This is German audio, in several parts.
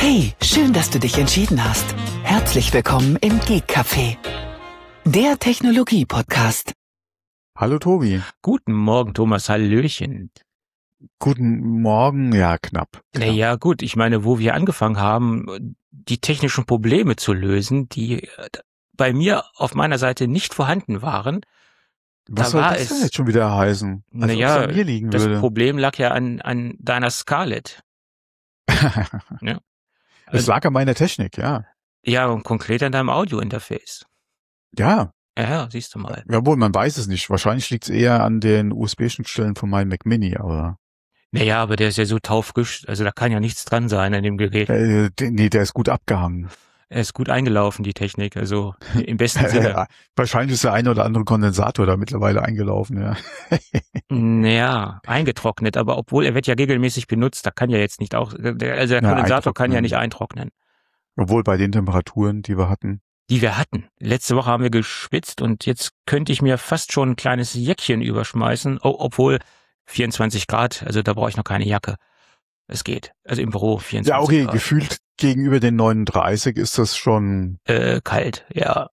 Hey, schön, dass du dich entschieden hast. Herzlich willkommen im Geek Café, der Technologie-Podcast. Hallo Tobi. Guten Morgen, Thomas, hallöchen. Guten Morgen, ja, knapp. Naja, gut, ich meine, wo wir angefangen haben, die technischen Probleme zu lösen, die bei mir auf meiner Seite nicht vorhanden waren. Was soll das denn jetzt schon wieder heißen? Als ob es an mir liegen das würde. Problem lag ja an deiner Scarlett. Ja. Es lag an meiner Technik, ja. Ja, und konkret an deinem Audio-Interface. Ja. Ja, siehst du mal. Jawohl, man weiß es nicht. Wahrscheinlich liegt es eher an den USB-Schnittstellen von meinem Mac Mini, aber... Naja, aber der ist ja so taufrisch, also da kann ja nichts dran sein an dem Gerät. Nee, der ist gut abgehangen. Er ist gut eingelaufen, die Technik, also im besten Sinne. Wahrscheinlich ist der eine oder andere Kondensator da mittlerweile eingelaufen, ja. Naja, eingetrocknet, aber obwohl er wird ja regelmäßig benutzt, da kann ja jetzt nicht auch, also der Kondensator kann ja nicht eintrocknen. Obwohl bei den Temperaturen, die wir hatten. Letzte Woche haben wir geschwitzt und jetzt könnte ich mir fast schon ein kleines Jäckchen überschmeißen, obwohl 24 Grad, also da brauche ich noch keine Jacke. Es geht, also im Büro 24 Grad. Ja, okay, gefühlt gegenüber den 39 ist das schon... kalt, ja.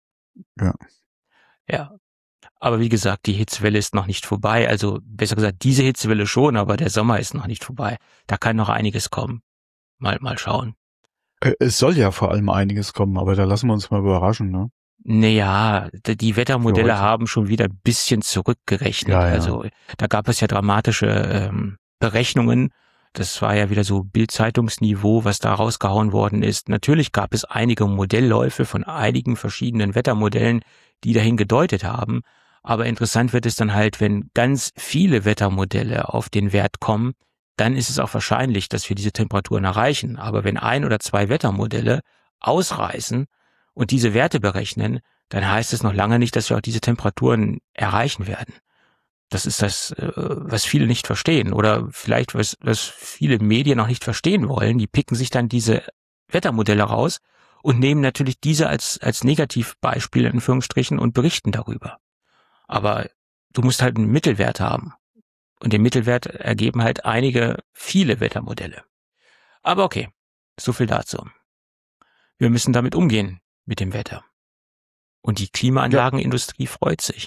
Ja. Aber wie gesagt, die Hitzewelle ist noch nicht vorbei. Also besser gesagt, diese Hitzewelle schon, aber der Sommer ist noch nicht vorbei. Da kann noch einiges kommen. Mal schauen. Es soll ja vor allem einiges kommen, aber da lassen wir uns mal überraschen, ne? Naja, die Wettermodelle haben schon wieder ein bisschen zurückgerechnet. Ja. Also da gab es ja dramatische Berechnungen. Das war ja wieder so Bild-Zeitungsniveau, was da rausgehauen worden ist. Natürlich gab es einige Modellläufe von einigen verschiedenen Wettermodellen, die dahin gedeutet haben. Aber interessant wird es dann halt, wenn ganz viele Wettermodelle auf den Wert kommen, dann ist es auch wahrscheinlich, dass wir diese Temperaturen erreichen. Aber wenn 1 oder 2 Wettermodelle ausreißen und diese Werte berechnen, dann heißt es noch lange nicht, dass wir auch diese Temperaturen erreichen werden. Das ist das, was viele nicht verstehen oder vielleicht was viele Medien noch nicht verstehen wollen. Die picken sich dann diese Wettermodelle raus und nehmen natürlich diese als Negativbeispiel in Anführungsstrichen und berichten darüber. Aber du musst halt einen Mittelwert haben. Und den Mittelwert ergeben halt viele Wettermodelle. Aber okay, so viel dazu. Wir müssen damit umgehen, mit dem Wetter. Und die Klimaanlagenindustrie freut sich.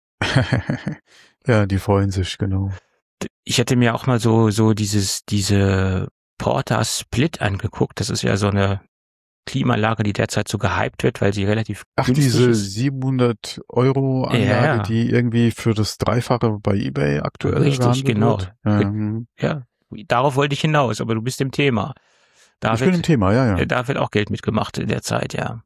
Ja, die freuen sich, genau. Ich hätte mir auch mal so diese Porta Split angeguckt. Das ist ja so eine Klimaanlage, die derzeit so gehypt wird, weil sie relativ günstig diese ist. 700 € Anlage, die irgendwie für das Dreifache bei eBay aktuell richtig, genau. wird. Ja, darauf wollte ich hinaus, aber du bist im Thema. Ich bin im Thema, ja. Da wird auch Geld mitgemacht in der Zeit, ja.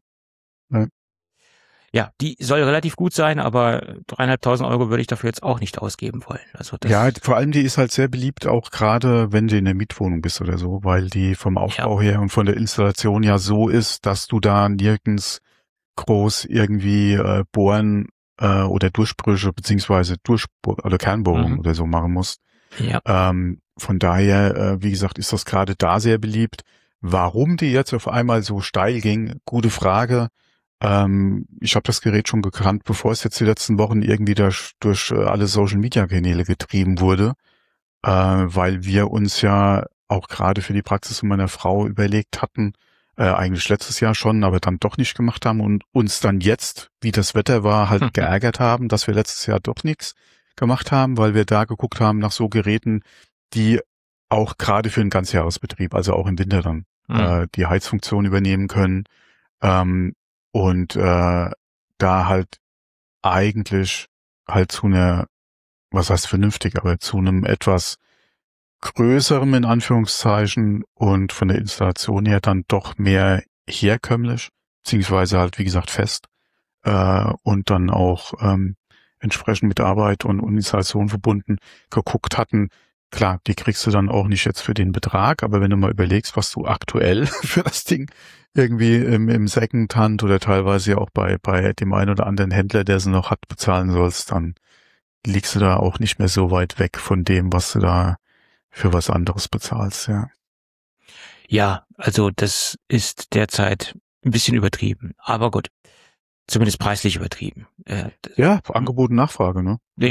Ja, die soll relativ gut sein, aber 3.500 € würde ich dafür jetzt auch nicht ausgeben wollen. Also das vor allem die ist halt sehr beliebt, auch gerade wenn du in der Mietwohnung bist oder so, weil die vom Aufbau her und von der Installation ja so ist, dass du da nirgends groß irgendwie bohren oder Durchbrüche beziehungsweise oder Kernbohrungen oder so machen musst. Ja. Von daher, wie gesagt, ist das gerade da sehr beliebt. Warum die jetzt auf einmal so steil ging, gute Frage. Ich habe das Gerät schon gekannt, bevor es jetzt die letzten Wochen irgendwie durch alle Social-Media-Kanäle getrieben wurde, weil wir uns ja auch gerade für die Praxis von meiner Frau überlegt hatten, eigentlich letztes Jahr schon, aber dann doch nicht gemacht haben und uns dann jetzt, wie das Wetter war, halt geärgert haben, dass wir letztes Jahr doch nichts gemacht haben, weil wir da geguckt haben nach so Geräten, die auch gerade für einen Ganzjahresbetrieb, also auch im Winter dann, die Heizfunktion übernehmen können. Und da halt eigentlich halt zu einer, was heißt vernünftig, aber zu einem etwas größerem in Anführungszeichen und von der Installation her dann doch mehr herkömmlich, beziehungsweise halt wie gesagt fest und dann auch entsprechend mit Arbeit und Installation verbunden geguckt hatten. Klar, die kriegst du dann auch nicht jetzt für den Betrag, aber wenn du mal überlegst, was du aktuell für das Ding irgendwie im Secondhand oder teilweise ja auch bei dem einen oder anderen Händler, der sie noch hat, bezahlen sollst, dann liegst du da auch nicht mehr so weit weg von dem, was du da für was anderes bezahlst, ja. Ja, also das ist derzeit ein bisschen übertrieben, aber gut. Zumindest preislich übertrieben. Ja, Angebot und Nachfrage, ne? Ja, also, klar.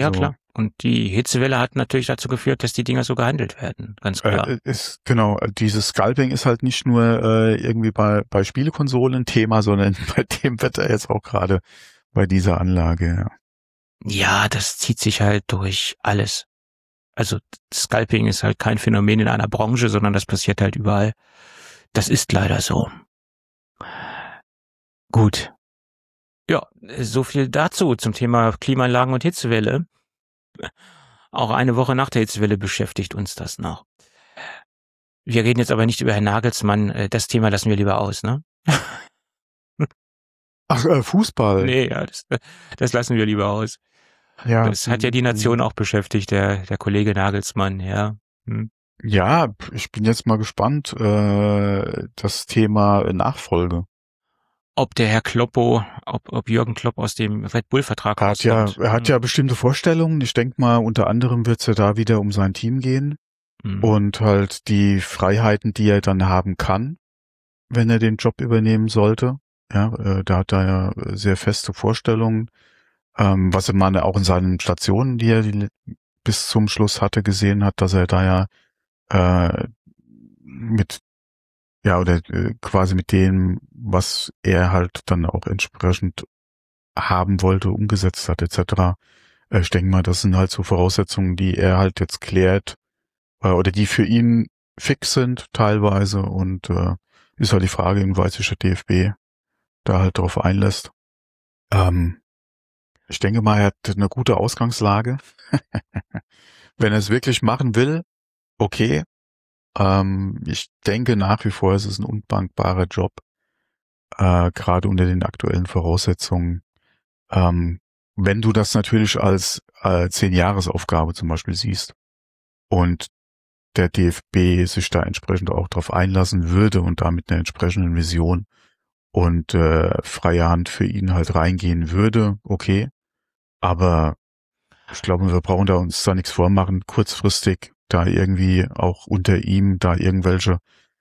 Und die Hitzewelle hat natürlich dazu geführt, dass die Dinger so gehandelt werden, ganz klar. Genau, dieses Scalping ist halt nicht nur irgendwie bei Spielekonsolen Thema, sondern bei dem Wetter jetzt auch gerade bei dieser Anlage. Ja, das zieht sich halt durch alles. Also Scalping ist halt kein Phänomen in einer Branche, sondern das passiert halt überall. Das ist leider so. Gut. Ja, so viel dazu zum Thema Klimaanlagen und Hitzewelle. Auch eine Woche nach der Hitzewelle beschäftigt uns das noch. Wir reden jetzt aber nicht über Herrn Nagelsmann. Das Thema lassen wir lieber aus, ne? Ach, Fußball. Nee, ja, das lassen wir lieber aus. Ja. Das hat ja die Nation auch beschäftigt, der Kollege Nagelsmann, ja. Ja, ich bin jetzt mal gespannt, das Thema Nachfolge. Ob der Herr Kloppo, ob Jürgen Klopp aus dem Red Bull-Vertrag rauskommt. Er hat ja bestimmte Vorstellungen. Ich denke mal, unter anderem wird es ja da wieder um sein Team gehen und halt die Freiheiten, die er dann haben kann, wenn er den Job übernehmen sollte. Ja, da hat er ja sehr feste Vorstellungen, was man auch in seinen Stationen, die er bis zum Schluss hatte, gesehen hat, dass er da ja quasi mit dem, was er halt dann auch entsprechend haben wollte, umgesetzt hat, etc. Ich denke mal, das sind halt so Voraussetzungen, die er halt jetzt klärt, oder die für ihn fix sind teilweise, und ist halt die Frage, inwieweit sich der DFB da halt drauf einlässt. Ich denke mal, er hat eine gute Ausgangslage. Wenn er es wirklich machen will, okay. Ich denke nach wie vor, es ist ein undankbarer Job, gerade unter den aktuellen Voraussetzungen. Wenn du das natürlich als 10-Jahres-Aufgabe zum Beispiel siehst und der DFB sich da entsprechend auch drauf einlassen würde und da mit einer entsprechenden Vision und freie Hand für ihn halt reingehen würde, okay. Aber ich glaube, wir brauchen uns da nichts vormachen, kurzfristig da irgendwie auch unter ihm da irgendwelche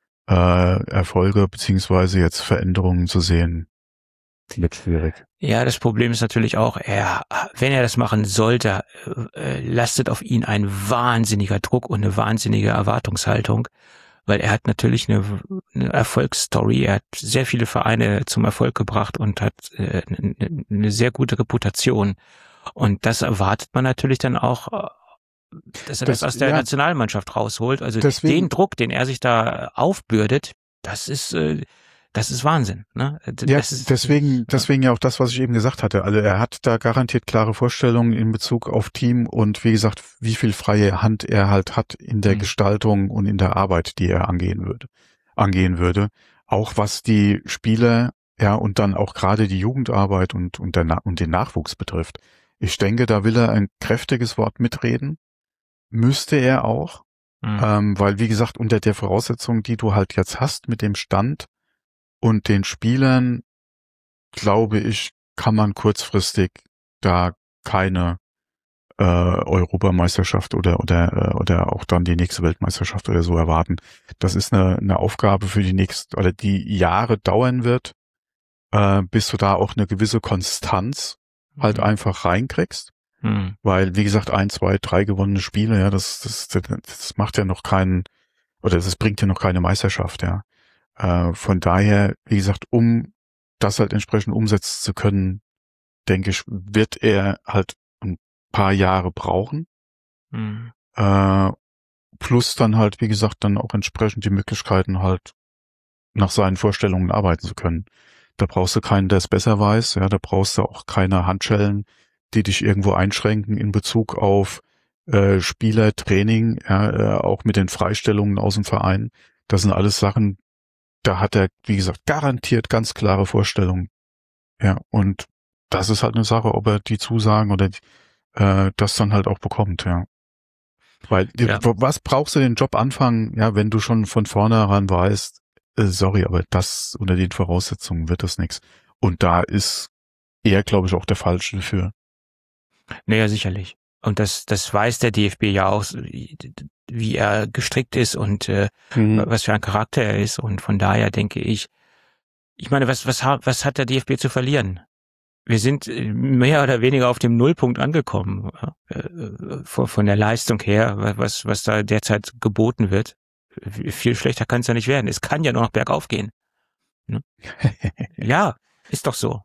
Erfolge beziehungsweise jetzt Veränderungen zu sehen. Wird schwierig. Ja, das Problem ist natürlich auch, wenn er das machen sollte, lastet auf ihn ein wahnsinniger Druck und eine wahnsinnige Erwartungshaltung, weil er hat natürlich eine Erfolgsstory, er hat sehr viele Vereine zum Erfolg gebracht und hat eine sehr gute Reputation. Und das erwartet man natürlich dann auch, dass er das aus der Nationalmannschaft rausholt. Also den Druck, den er sich da aufbürdet, das ist Wahnsinn. Ne? Deswegen ja auch das, was ich eben gesagt hatte. Also er hat da garantiert klare Vorstellungen in Bezug auf Team und wie gesagt, wie viel freie Hand er halt hat in der Gestaltung und in der Arbeit, die er angehen würde. Auch was die Spieler, ja, und dann auch gerade die Jugendarbeit und den Nachwuchs betrifft. Ich denke, da will er ein kräftiges Wort mitreden. Müsste er auch, weil wie gesagt, unter der Voraussetzung, die du halt jetzt hast mit dem Stand und den Spielern, glaube ich, kann man kurzfristig da keine Europameisterschaft oder auch dann die nächste Weltmeisterschaft oder so erwarten. Das ist eine Aufgabe für die Jahre dauern wird, bis du da auch eine gewisse Konstanz halt einfach reinkriegst. Weil, wie gesagt, 1, 2, 3 gewonnene Spiele, ja, das macht ja noch das bringt ja noch keine Meisterschaft, ja. Von daher, wie gesagt, um das halt entsprechend umsetzen zu können, denke ich, wird er halt ein paar Jahre brauchen. Plus dann halt, wie gesagt, dann auch entsprechend die Möglichkeiten halt nach seinen Vorstellungen arbeiten zu können. Da brauchst du keinen, der es besser weiß, ja, da brauchst du auch keine Handschellen, die dich irgendwo einschränken in Bezug auf Spielertraining, ja, auch mit den Freistellungen aus dem Verein. Das sind alles Sachen, da hat er, wie gesagt, garantiert ganz klare Vorstellungen. Ja, und das ist halt eine Sache, ob er die Zusagen oder das dann halt auch bekommt, ja. Weil, was brauchst du den Job anfangen, ja, wenn du schon von vornherein weißt, sorry, aber das unter den Voraussetzungen wird das nichts. Und da ist er, glaube ich, auch der Falsche dafür. Naja, sicherlich. Und das weiß der DFB ja auch, wie er gestrickt ist und was für ein Charakter er ist. Und von daher denke ich meine, was hat der DFB zu verlieren? wir sind mehr oder weniger auf dem Nullpunkt angekommen, von der Leistung her, was da derzeit geboten wird. Viel schlechter kann es ja nicht werden. Es kann ja nur noch bergauf gehen. Ne? Ja, ist doch so.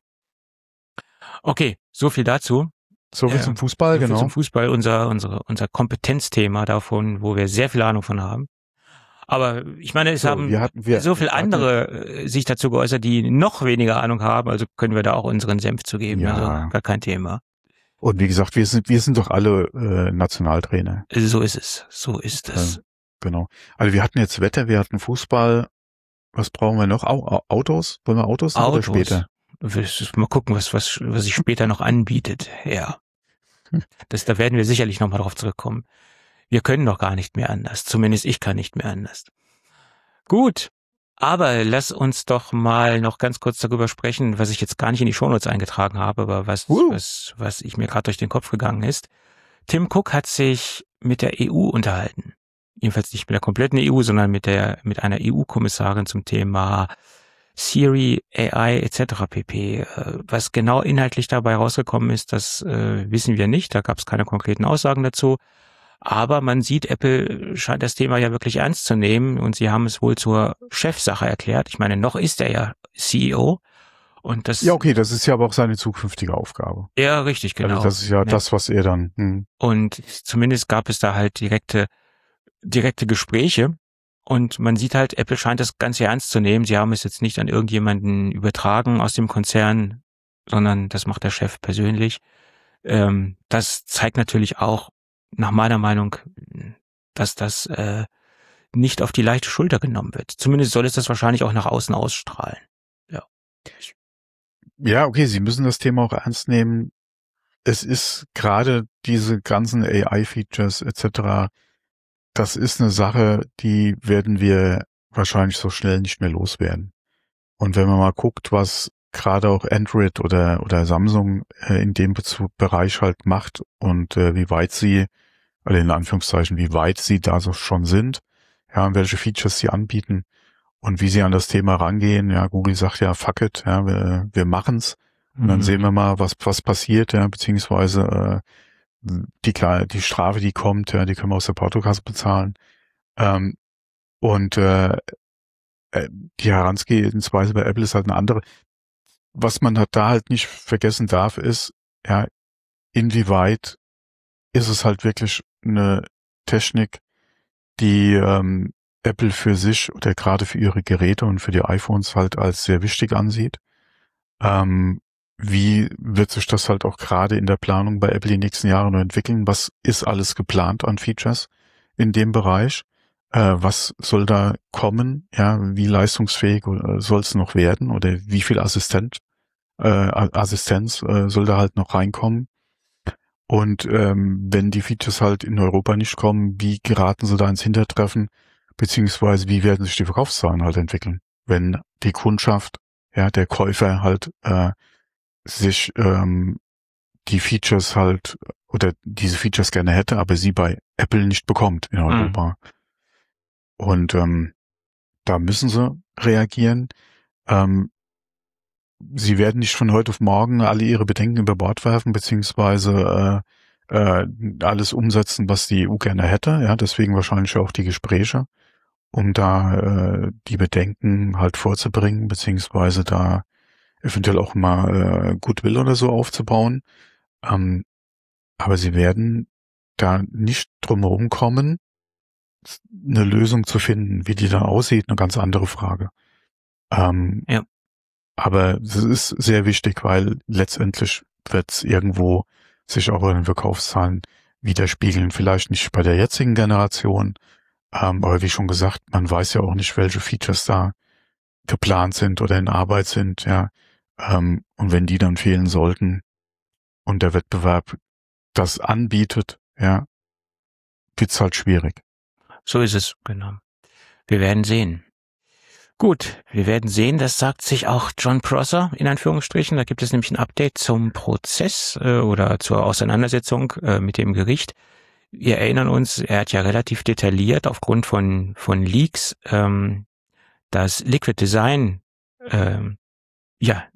Okay, so viel dazu. So viel zum Fußball, genau. Zum Fußball, unser Kompetenzthema davon, wo wir sehr viel Ahnung von haben. Aber ich meine, es haben so viele andere sich dazu geäußert, die noch weniger Ahnung haben, also können wir da auch unseren Senf zu geben. Ja. Also gar kein Thema. Und wie gesagt, wir sind doch alle Nationaltrainer. So ist es. Genau. Also wir hatten jetzt Wetter, wir hatten Fußball. Was brauchen wir noch? Autos? Wollen wir Autos oder später? Mal gucken, was sich später noch anbietet. Ja. Da werden wir sicherlich nochmal drauf zurückkommen. Wir können noch gar nicht mehr anders. Zumindest ich kann nicht mehr anders. Gut. Aber lass uns doch mal noch ganz kurz darüber sprechen, was ich jetzt gar nicht in die Shownotes eingetragen habe, aber was ich mir gerade durch den Kopf gegangen ist. Tim Cook hat sich mit der EU unterhalten. Jedenfalls nicht mit der kompletten EU, sondern mit einer EU-Kommissarin zum Thema Siri, AI etc. pp. Was genau inhaltlich dabei rausgekommen ist, das wissen wir nicht. Da gab es keine konkreten Aussagen dazu. Aber man sieht, Apple scheint das Thema ja wirklich ernst zu nehmen und sie haben es wohl zur Chefsache erklärt. Ich meine, noch ist er ja CEO. Und das, ja, okay, das ist ja aber auch seine zukünftige Aufgabe. Ja, richtig, genau. Also das ist ja das, was er dann... Und zumindest gab es da halt direkte Gespräche. Und man sieht halt, Apple scheint das Ganze ernst zu nehmen. Sie haben es jetzt nicht an irgendjemanden übertragen aus dem Konzern, sondern das macht der Chef persönlich. Das zeigt natürlich auch, nach meiner Meinung, dass das nicht auf die leichte Schulter genommen wird. Zumindest soll es das wahrscheinlich auch nach außen ausstrahlen. Ja. Ja, okay, Sie müssen das Thema auch ernst nehmen. Es ist gerade diese ganzen AI-Features etc., das ist eine Sache, die werden wir wahrscheinlich so schnell nicht mehr loswerden. Und wenn man mal guckt, was gerade auch Android oder Samsung in dem Bereich halt macht und wie weit sie, also in Anführungszeichen, wie weit sie da so schon sind, ja, und welche Features sie anbieten und wie sie an das Thema rangehen. Ja, Google sagt ja, fuck it, ja, wir machen's. Und dann sehen wir mal, was passiert, ja, beziehungsweise die Strafe, die kommt, ja, die können wir aus der Portokasse bezahlen. Und die Herangehensweise bei Apple ist halt eine andere. Was man da halt nicht vergessen darf, ist, ja, inwieweit ist es halt wirklich eine Technik, die Apple für sich oder gerade für ihre Geräte und für die iPhones halt als sehr wichtig ansieht. Wie wird sich das halt auch gerade in der Planung bei Apple die nächsten Jahre noch entwickeln? Was ist alles geplant an Features in dem Bereich? Was soll da kommen? Ja, wie leistungsfähig soll es noch werden? Oder wie viel Assistenz soll da halt noch reinkommen? Und wenn die Features halt in Europa nicht kommen, wie geraten sie da ins Hintertreffen? Beziehungsweise wie werden sich die Verkaufszahlen halt entwickeln? Wenn die Kundschaft, ja, der Käufer halt sich die Features halt oder diese Features gerne hätte, aber sie bei Apple nicht bekommt in Europa. Und da müssen sie reagieren. Sie werden nicht von heute auf morgen alle ihre Bedenken über Bord werfen, beziehungsweise alles umsetzen, was die EU gerne hätte. Ja, deswegen wahrscheinlich auch die Gespräche, um da die Bedenken halt vorzubringen, beziehungsweise da eventuell auch mal Goodwill oder so aufzubauen. Aber sie werden da nicht drumherum kommen, eine Lösung zu finden. Wie die dann aussieht, eine ganz andere Frage. Ja. Aber es ist sehr wichtig, weil letztendlich wird es irgendwo sich auch in den Verkaufszahlen widerspiegeln. Vielleicht nicht bei der jetzigen Generation, aber wie schon gesagt, man weiß ja auch nicht, welche Features da geplant sind oder in Arbeit sind, ja. Und wenn die dann fehlen sollten und der Wettbewerb das anbietet, ja, wird's halt schwierig. So ist es, genau. Wir werden sehen. Gut, wir werden sehen, das sagt sich auch Jon Prosser in Anführungsstrichen. Da gibt es nämlich ein Update zum Prozess oder zur Auseinandersetzung mit dem Gericht. Wir erinnern uns, er hat ja relativ detailliert aufgrund von Leaks das Liquid Design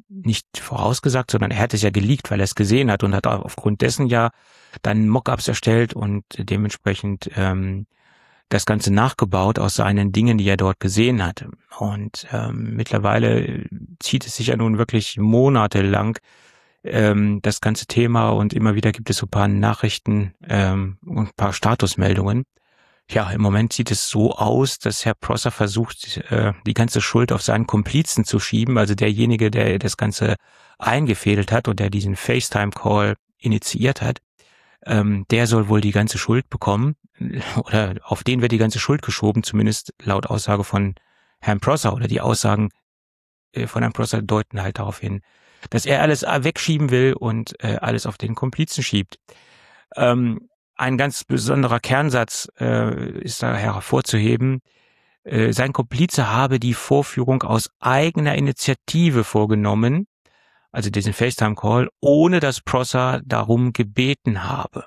nicht vorausgesagt, sondern er hat es ja geleakt, weil er es gesehen hat und hat aufgrund dessen ja dann Mockups erstellt und dementsprechend das Ganze nachgebaut aus seinen Dingen, die er dort gesehen hatte. Und mittlerweile zieht es sich ja nun wirklich monatelang das ganze Thema und immer wieder gibt es so ein paar Nachrichten und ein paar Statusmeldungen. Ja, im Moment sieht es so aus, dass Herr Prosser versucht, die ganze Schuld auf seinen Komplizen zu schieben, also derjenige, der das Ganze eingefädelt hat und der diesen FaceTime-Call initiiert hat. Der soll wohl die ganze Schuld bekommen oder auf den wird die ganze Schuld geschoben, zumindest laut Aussage von Herrn Prosser oder die Aussagen von Herrn Prosser deuten halt darauf hin, dass er alles wegschieben will und alles auf den Komplizen schiebt. Ein ganz besonderer Kernsatz ist da hervorzuheben. Sein Komplize habe die Vorführung aus eigener Initiative vorgenommen, also diesen FaceTime-Call, ohne dass Prosser darum gebeten habe.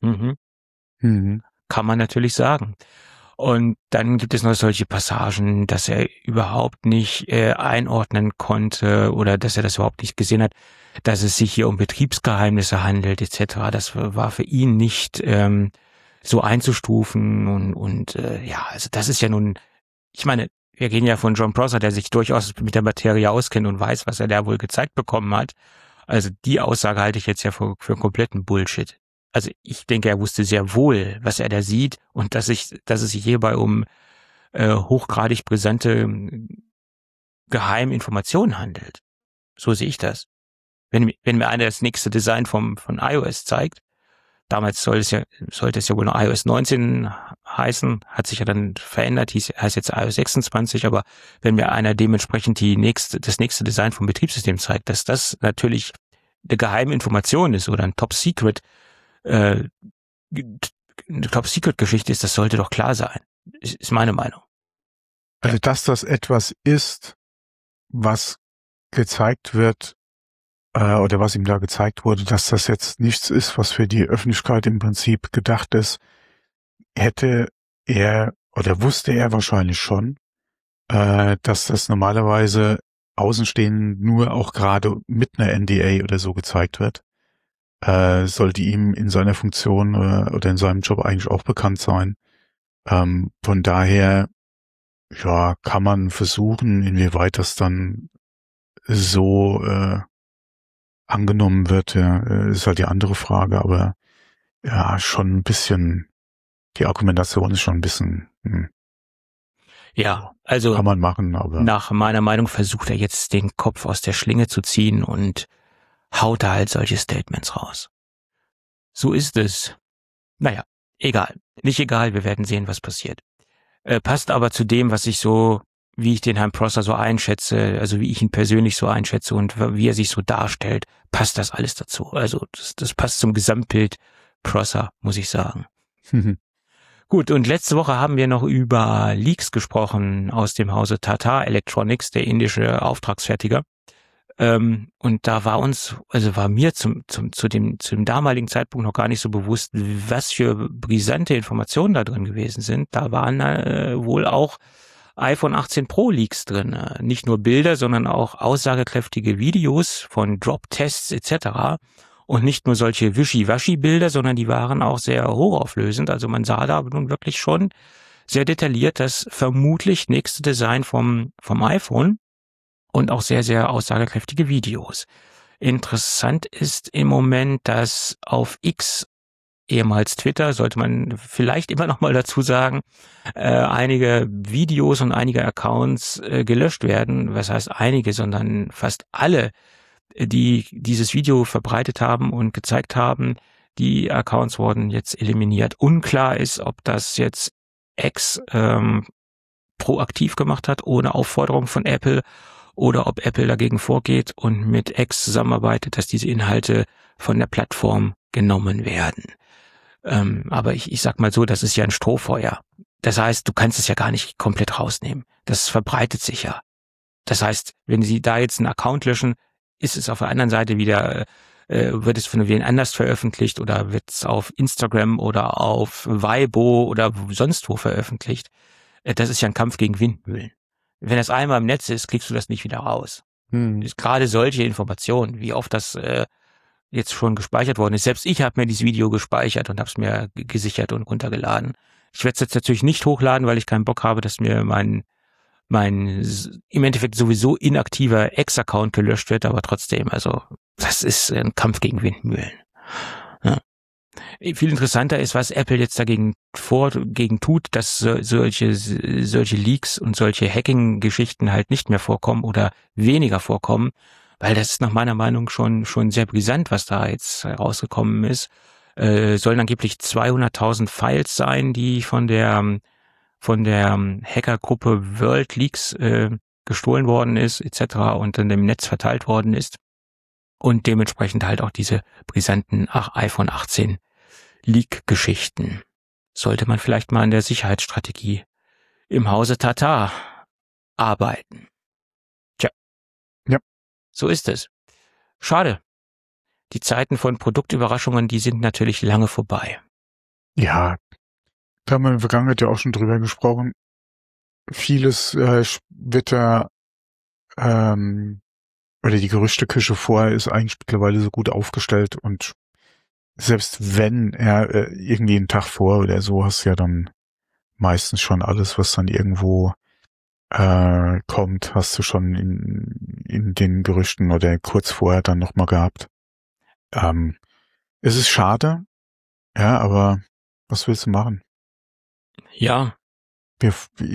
Kann man natürlich sagen. Und dann gibt es noch solche Passagen, dass er überhaupt nicht einordnen konnte oder dass er das überhaupt nicht gesehen hat, dass es sich hier um Betriebsgeheimnisse handelt etc. Das war für ihn nicht so einzustufen und ja, also das ist ja nun, ich meine, wir gehen ja von John Prosser, der sich durchaus mit der Materie auskennt und weiß, was er da wohl gezeigt bekommen hat. Also die Aussage halte ich jetzt ja für kompletten Bullshit. Also ich denke, er wusste sehr wohl, was er da sieht und dass es sich hierbei um hochgradig brisante Geheiminformationen handelt. So sehe ich das. Wenn mir einer das nächste Design von iOS zeigt, damals sollte es ja wohl noch iOS 19 heißen, hat sich ja dann verändert, heißt jetzt iOS 26, aber wenn mir einer dementsprechend das nächste Design vom Betriebssystem zeigt, dass das natürlich eine geheime Information ist oder ein Top-Secret, eine Top-Secret-Geschichte ist, das sollte doch klar sein. Ist meine Meinung. Also, dass das etwas ist, was gezeigt wird, oder was ihm da gezeigt wurde, dass das jetzt nichts ist, was für die Öffentlichkeit im Prinzip gedacht ist, hätte er oder wusste er wahrscheinlich schon, dass das normalerweise Außenstehenden nur auch gerade mit einer NDA oder so gezeigt wird. Sollte ihm in seiner Funktion oder in seinem Job eigentlich auch bekannt sein. Von daher, ja, kann man versuchen, inwieweit das dann so angenommen wird, ja, ist halt die andere Frage, aber ja, schon ein bisschen, die Argumentation ist schon ein bisschen, ja, also kann man machen, aber nach meiner Meinung versucht er jetzt den Kopf aus der Schlinge zu ziehen und haut da halt solche Statements raus. So ist es. Naja, egal. Nicht egal, wir werden sehen, was passiert. Passt aber zu dem, was ich so, wie ich den Herrn Prosser so einschätze, also wie ich ihn persönlich so einschätze und wie er sich so darstellt, passt das alles dazu. Also das passt zum Gesamtbild Prosser, muss ich sagen. Gut, und letzte Woche haben wir noch über Leaks gesprochen aus dem Hause Tata Electronics, der indische Auftragsfertiger. Und da war mir zum damaligen Zeitpunkt noch gar nicht so bewusst, was für brisante Informationen da drin gewesen sind. Da waren wohl auch iPhone 18 Pro Leaks drin. Nicht nur Bilder, sondern auch aussagekräftige Videos von Drop-Tests etc. Und nicht nur solche Wischi-Waschi-Bilder, sondern die waren auch sehr hochauflösend. Also man sah da nun wirklich schon sehr detailliert das vermutlich nächste Design vom iPhone. Und auch sehr, sehr aussagekräftige Videos. Interessant ist im Moment, dass auf X, ehemals Twitter, sollte man vielleicht immer noch mal dazu sagen, einige Videos und einige Accounts gelöscht werden. Was heißt einige, sondern fast alle, die dieses Video verbreitet haben und gezeigt haben, die Accounts wurden jetzt eliminiert. Unklar ist, ob das jetzt X proaktiv gemacht hat, ohne Aufforderung von Apple, oder ob Apple dagegen vorgeht und mit X zusammenarbeitet, dass diese Inhalte von der Plattform genommen werden. Aber ich sag mal so, das ist ja ein Strohfeuer. Das heißt, du kannst es ja gar nicht komplett rausnehmen. Das verbreitet sich ja. Das heißt, wenn sie da jetzt einen Account löschen, ist es auf der anderen Seite wieder, wird es von wen anders veröffentlicht oder wird es auf Instagram oder auf Weibo oder sonst wo veröffentlicht. Das ist ja ein Kampf gegen Windmühlen. Wenn das einmal im Netz ist, kriegst du das nicht wieder raus. Ist gerade solche Informationen, wie oft das jetzt schon gespeichert worden ist. Selbst ich habe mir dieses Video gespeichert und habe es mir gesichert und runtergeladen. Ich werde es jetzt natürlich nicht hochladen, weil ich keinen Bock habe, dass mir mein im Endeffekt sowieso inaktiver Ex-Account gelöscht wird, aber trotzdem, also das ist ein Kampf gegen Windmühlen. Ja. Viel interessanter ist, was Apple jetzt dagegen tut, dass solche Leaks und solche Hacking-Geschichten halt nicht mehr vorkommen oder weniger vorkommen, weil das ist nach meiner Meinung schon sehr brisant, was da jetzt rausgekommen ist. Sollen angeblich 200.000 Files sein, die von der Hackergruppe World Leaks gestohlen worden ist, etc. und in dem Netz verteilt worden ist. Und dementsprechend halt auch diese brisanten iPhone 18 Leak-Geschichten. Sollte man vielleicht mal an der Sicherheitsstrategie im Hause Tata arbeiten. Tja. Ja. So ist es. Schade. Die Zeiten von Produktüberraschungen, die sind natürlich lange vorbei. Ja, da haben wir in der Vergangenheit ja auch schon drüber gesprochen. Vieles wird da, oder die Gerüchteküche vorher ist eigentlich mittlerweile so gut aufgestellt und selbst wenn er irgendwie einen Tag vor oder so, hast du ja dann meistens schon alles, was dann irgendwo kommt, hast du schon in den Gerüchten oder kurz vorher dann nochmal gehabt. Es ist schade, ja, aber was willst du machen? Ja. Wie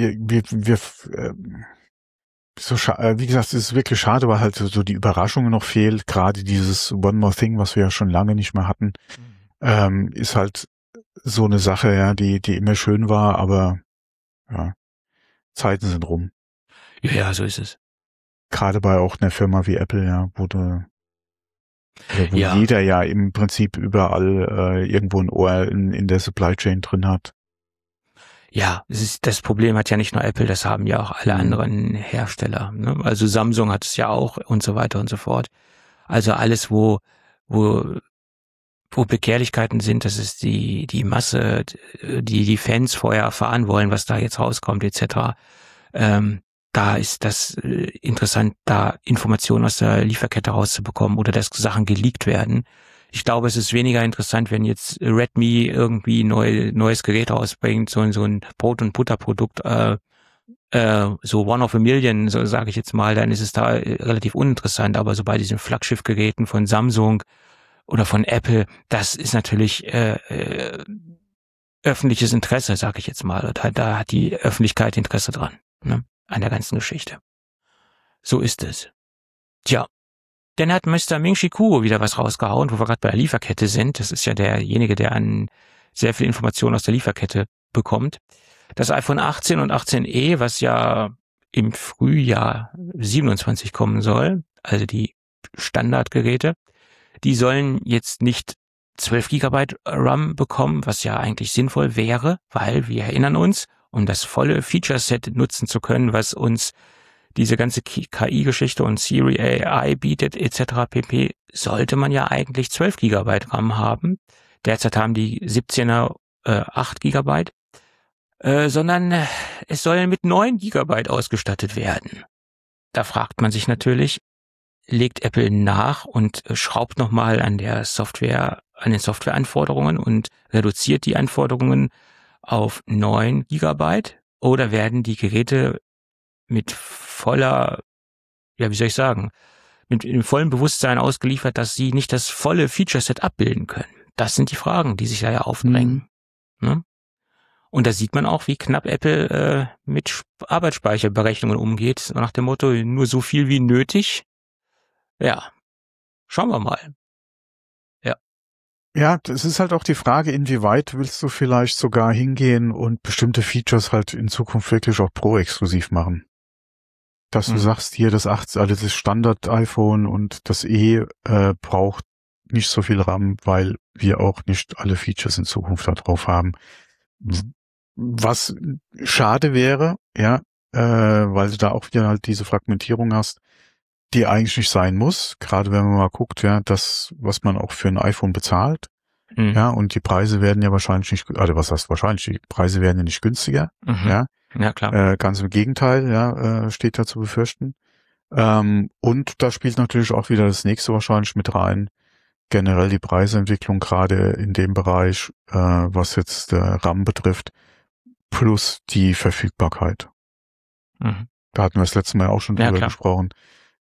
gesagt, es ist wirklich schade, weil halt so die Überraschung noch fehlt. Gerade dieses One More Thing, was wir ja schon lange nicht mehr hatten, ist halt so eine Sache, ja, die immer schön war, aber ja, Zeiten sind rum. Ja, so ist es. Gerade bei auch einer Firma wie Apple, ja, wo jeder ja im Prinzip überall irgendwo ein Ohr in der Supply Chain drin hat. Ja, das Problem hat ja nicht nur Apple, das haben ja auch alle anderen Hersteller. Ne? Also Samsung hat es ja auch und so weiter und so fort. Also alles, wo Begehrlichkeiten sind, das ist die Masse, die Fans vorher erfahren wollen, was da jetzt rauskommt etc. Da ist das interessant, da Informationen aus der Lieferkette rauszubekommen oder dass Sachen geleakt werden. Ich glaube, es ist weniger interessant, wenn jetzt Redmi irgendwie neues Gerät rausbringt, so ein Brot- und Butterprodukt, so one of a million, so sage ich jetzt mal, dann ist es da relativ uninteressant. Aber so bei diesen Flaggschiffgeräten von Samsung oder von Apple, das ist natürlich öffentliches Interesse, sage ich jetzt mal. Und da hat die Öffentlichkeit Interesse dran, ne, an der ganzen Geschichte. So ist es. Tja. Dann hat Mr. Ming-Chi Kuo wieder was rausgehauen, wo wir gerade bei der Lieferkette sind. Das ist ja derjenige, der an sehr viel Informationen aus der Lieferkette bekommt. Das iPhone 18 und 18e, was ja im Frühjahr 27 kommen soll, also die Standardgeräte, die sollen jetzt nicht 12 GB RAM bekommen, was ja eigentlich sinnvoll wäre, weil wir erinnern uns, um das volle Feature-Set nutzen zu können, was uns diese ganze KI-Geschichte und Siri AI bietet etc. pp. Sollte man ja eigentlich 12 GB RAM haben. Derzeit haben die 17er 8 GB, sondern es soll mit 9 GB ausgestattet werden. Da fragt man sich natürlich, legt Apple nach und schraubt nochmal an den Softwareanforderungen und reduziert die Anforderungen auf 9 GB oder werden die Geräte mit voller, ja, wie soll ich sagen, mit dem vollen Bewusstsein ausgeliefert, dass sie nicht das volle Feature-Set abbilden können. Das sind die Fragen, die sich da ja aufdrängen. Ne? Und da sieht man auch, wie knapp Apple mit Arbeitsspeicherberechnungen umgeht, nach dem Motto, nur so viel wie nötig. Ja, schauen wir mal. Ja, das ist halt auch die Frage, inwieweit willst du vielleicht sogar hingehen und bestimmte Features halt in Zukunft wirklich auch pro-exklusiv machen. Dass du sagst, hier das Standard-iPhone und das braucht nicht so viel RAM, weil wir auch nicht alle Features in Zukunft da drauf haben. Was schade wäre, ja, weil du da auch wieder halt diese Fragmentierung hast, die eigentlich nicht sein muss, gerade wenn man mal guckt, ja, das, was man auch für ein iPhone bezahlt, ja, und die Preise werden ja wahrscheinlich nicht, also was heißt wahrscheinlich, die Preise werden ja nicht günstiger, ja. Ja, klar. Ganz im Gegenteil, ja, steht da zu befürchten. Und da spielt natürlich auch wieder das nächste wahrscheinlich mit rein. Generell die Preisentwicklung gerade in dem Bereich, was jetzt RAM betrifft, plus die Verfügbarkeit. Mhm. Da hatten wir das letzte Mal auch schon drüber gesprochen.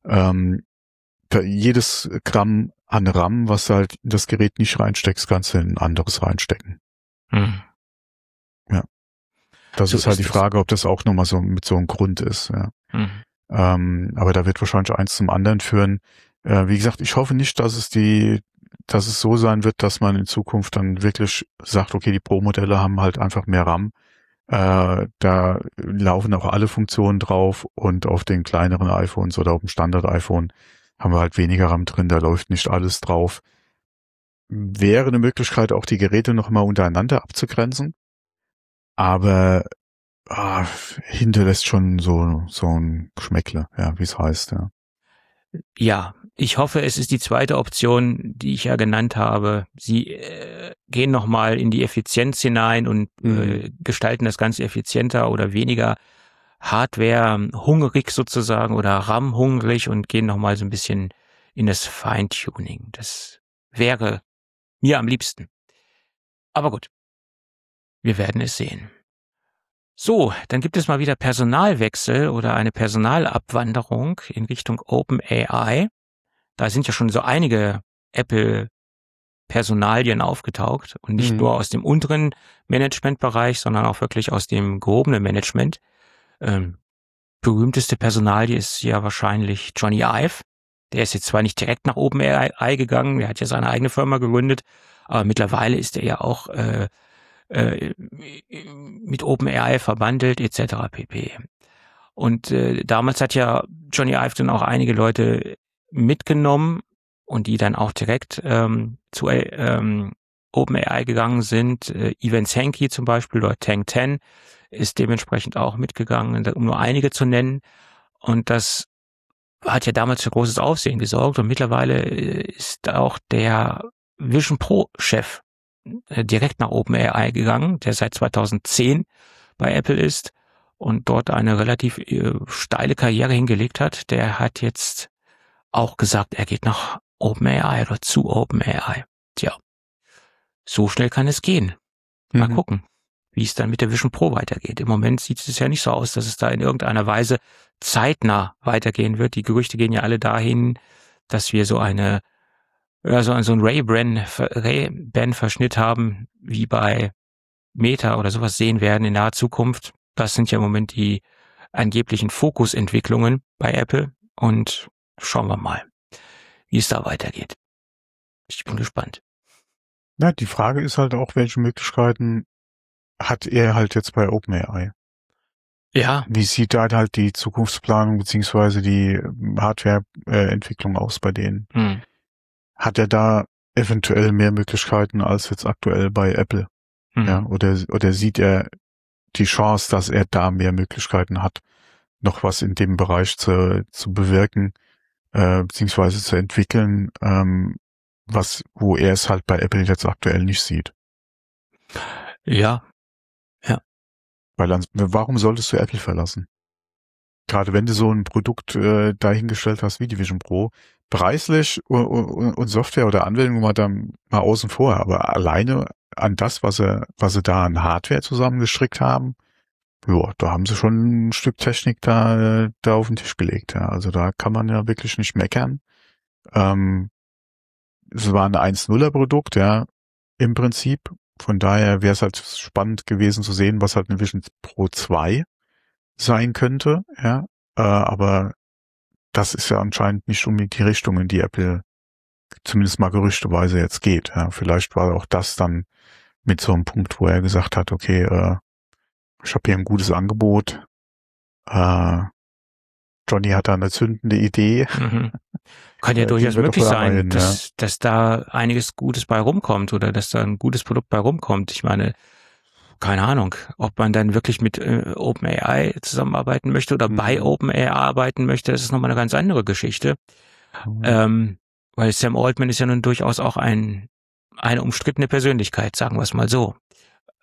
Jedes Gramm an RAM, was halt in das Gerät nicht reinsteckst, kannst du in ein anderes reinstecken. Mhm. Ja. Das So ist halt ist die es. Frage, ob das auch nochmal so mit so einem Grund ist. Ja. Mhm. Aber da wird wahrscheinlich eins zum anderen führen. Wie gesagt, ich hoffe nicht, dass es so sein wird, dass man in Zukunft dann wirklich sagt, okay, die Pro-Modelle haben halt einfach mehr RAM. Da laufen auch alle Funktionen drauf und auf den kleineren iPhones oder auf dem Standard-iPhone haben wir halt weniger RAM drin, da läuft nicht alles drauf. Wäre eine Möglichkeit, auch die Geräte nochmal untereinander abzugrenzen, aber hinterlässt schon so ein Geschmäckle, ja, wie es heißt, ja. Ja, ich hoffe, es ist die zweite Option, die ich ja genannt habe. Sie gehen nochmal in die Effizienz hinein und gestalten das Ganze effizienter oder weniger Hardware-hungrig sozusagen oder RAM-hungrig und gehen nochmal so ein bisschen in das Feintuning. Das wäre mir am liebsten. Aber gut, wir werden es sehen. So, dann gibt es mal wieder Personalwechsel oder eine Personalabwanderung in Richtung OpenAI. Da sind ja schon so einige Apple-Personalien aufgetaucht und nicht nur aus dem unteren Managementbereich, sondern auch wirklich aus dem gehobenen Management. Berühmteste Personalie ist ja wahrscheinlich Johnny Ive. Der ist jetzt zwar nicht direkt nach OpenAI gegangen, der hat ja seine eigene Firma gegründet, aber mittlerweile ist er ja auch mit OpenAI verbandelt etc. pp. Und damals hat ja Johnny Ive dann auch einige Leute mitgenommen und die dann auch direkt zu OpenAI gegangen sind. Ivan Sankey zum Beispiel oder Tank 10 ist dementsprechend auch mitgegangen, um nur einige zu nennen. Und das hat ja damals für großes Aufsehen gesorgt und mittlerweile ist auch der Vision Pro Chef direkt nach OpenAI gegangen, der seit 2010 bei Apple ist und dort eine relativ steile Karriere hingelegt hat. Der hat jetzt auch gesagt, er geht nach OpenAI oder zu OpenAI. Tja, so schnell kann es gehen. Mal gucken, wie es dann mit der Vision Pro weitergeht. Im Moment sieht es ja nicht so aus, dass es da in irgendeiner Weise zeitnah weitergehen wird. Die Gerüchte gehen ja alle dahin, dass wir so einen Ray-Ban-Verschnitt haben, wie bei Meta oder sowas sehen werden in naher Zukunft. Das sind ja im Moment die angeblichen Fokusentwicklungen bei Apple und schauen wir mal, wie es da weitergeht. Ich bin gespannt. Ja, die Frage ist halt auch, welche Möglichkeiten hat er halt jetzt bei OpenAI? Ja. Wie sieht da halt die Zukunftsplanung beziehungsweise die Hardware-Entwicklung aus bei denen? Hat er da eventuell mehr Möglichkeiten als jetzt aktuell bei Apple? Ja, oder sieht er die Chance, dass er da mehr Möglichkeiten hat, noch was in dem Bereich zu bewirken, beziehungsweise zu entwickeln, wo er es halt bei Apple jetzt aktuell nicht sieht? Ja. Weil warum solltest du Apple verlassen? Gerade wenn du so ein Produkt dahingestellt hast wie die Vision Pro, preislich und Software oder Anwendung mal außen vor, aber alleine an das, was sie da an Hardware zusammengestrickt haben, ja, da haben sie schon ein Stück Technik da auf den Tisch gelegt. Ja. Also da kann man ja wirklich nicht meckern. Es war ein 1.0er Produkt, ja, im Prinzip. Von daher wäre es halt spannend gewesen zu sehen, was halt eine Vision Pro 2 sein könnte, ja. Aber das ist ja anscheinend nicht unbedingt die Richtung, in die Apple zumindest mal gerüchteweise jetzt geht. Ja. Vielleicht war auch das dann mit so einem Punkt, wo er gesagt hat, okay, ich habe hier ein gutes Angebot. Johnny hat da eine zündende Idee. Kann ja durchaus möglich sein, dass da einiges Gutes bei rumkommt oder dass da ein gutes Produkt bei rumkommt. Ich meine, keine Ahnung, ob man dann wirklich mit OpenAI zusammenarbeiten möchte oder bei OpenAI arbeiten möchte, das ist nochmal eine ganz andere Geschichte. Weil Sam Altman ist ja nun durchaus auch eine umstrittene Persönlichkeit, sagen wir es mal so.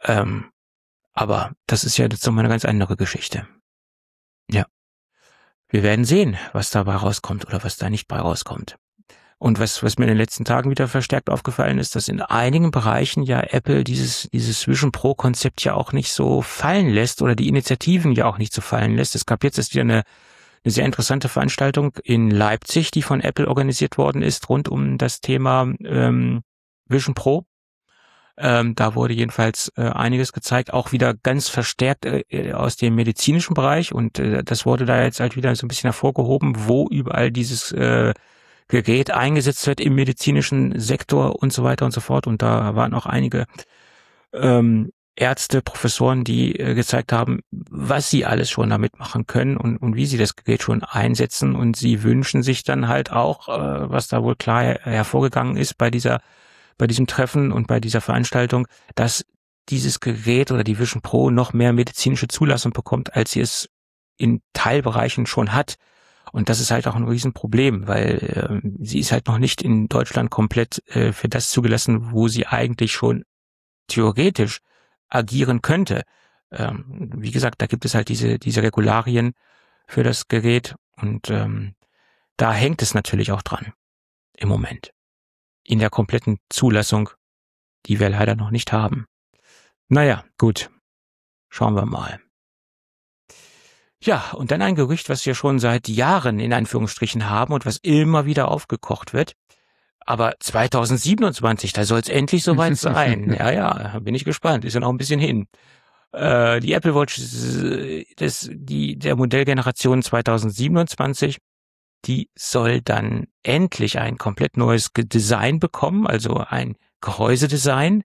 Aber das ist ja jetzt nochmal eine ganz andere Geschichte. Ja. wir werden sehen, was dabei rauskommt oder was da nicht bei rauskommt. Und was mir in den letzten Tagen wieder verstärkt aufgefallen ist, dass in einigen Bereichen ja Apple dieses Vision Pro-Konzept ja auch nicht so fallen lässt oder die Initiativen ja auch nicht so fallen lässt. Es gab jetzt erst wieder eine sehr interessante Veranstaltung in Leipzig, die von Apple organisiert worden ist, rund um das Thema Vision Pro. Da wurde jedenfalls einiges gezeigt, auch wieder ganz verstärkt aus dem medizinischen Bereich. Und das wurde da jetzt halt wieder so ein bisschen hervorgehoben, wo überall dieses Gerät eingesetzt wird im medizinischen Sektor und so weiter und so fort. Und da waren auch einige Ärzte, Professoren, die gezeigt haben, was sie alles schon damit machen können und wie sie das Gerät schon einsetzen. Und sie wünschen sich dann halt auch, was da wohl klar hervorgegangen ist bei diesem Treffen und bei dieser Veranstaltung, dass dieses Gerät oder die Vision Pro noch mehr medizinische Zulassung bekommt, als sie es in Teilbereichen schon hat. Und das ist halt auch ein Riesenproblem, weil sie ist halt noch nicht in Deutschland komplett für das zugelassen, wo sie eigentlich schon theoretisch agieren könnte. Wie gesagt, da gibt es halt diese Regularien für das Gerät und da hängt es natürlich auch dran im Moment. In der kompletten Zulassung, die wir leider noch nicht haben. Naja, gut. Schauen wir mal. Ja, und dann ein Gerücht, was wir schon seit Jahren in Anführungsstrichen haben und was immer wieder aufgekocht wird. Aber 2027, da soll es endlich soweit sein. Ja, bin ich gespannt. Ist ja noch ein bisschen hin. Die Apple Watch, der Modellgeneration 2027, die soll dann endlich ein komplett neues Design bekommen, also ein Gehäusedesign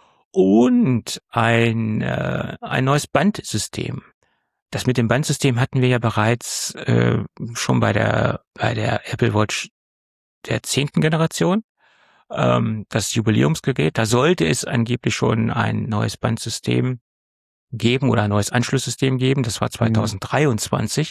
und ein neues Bandsystem. Das mit dem Bandsystem hatten wir ja bereits schon bei der Apple Watch der 10. Generation, das Jubiläumsgerät. Da sollte es angeblich schon ein neues Bandsystem geben oder ein neues Anschlusssystem geben. Das war 2023.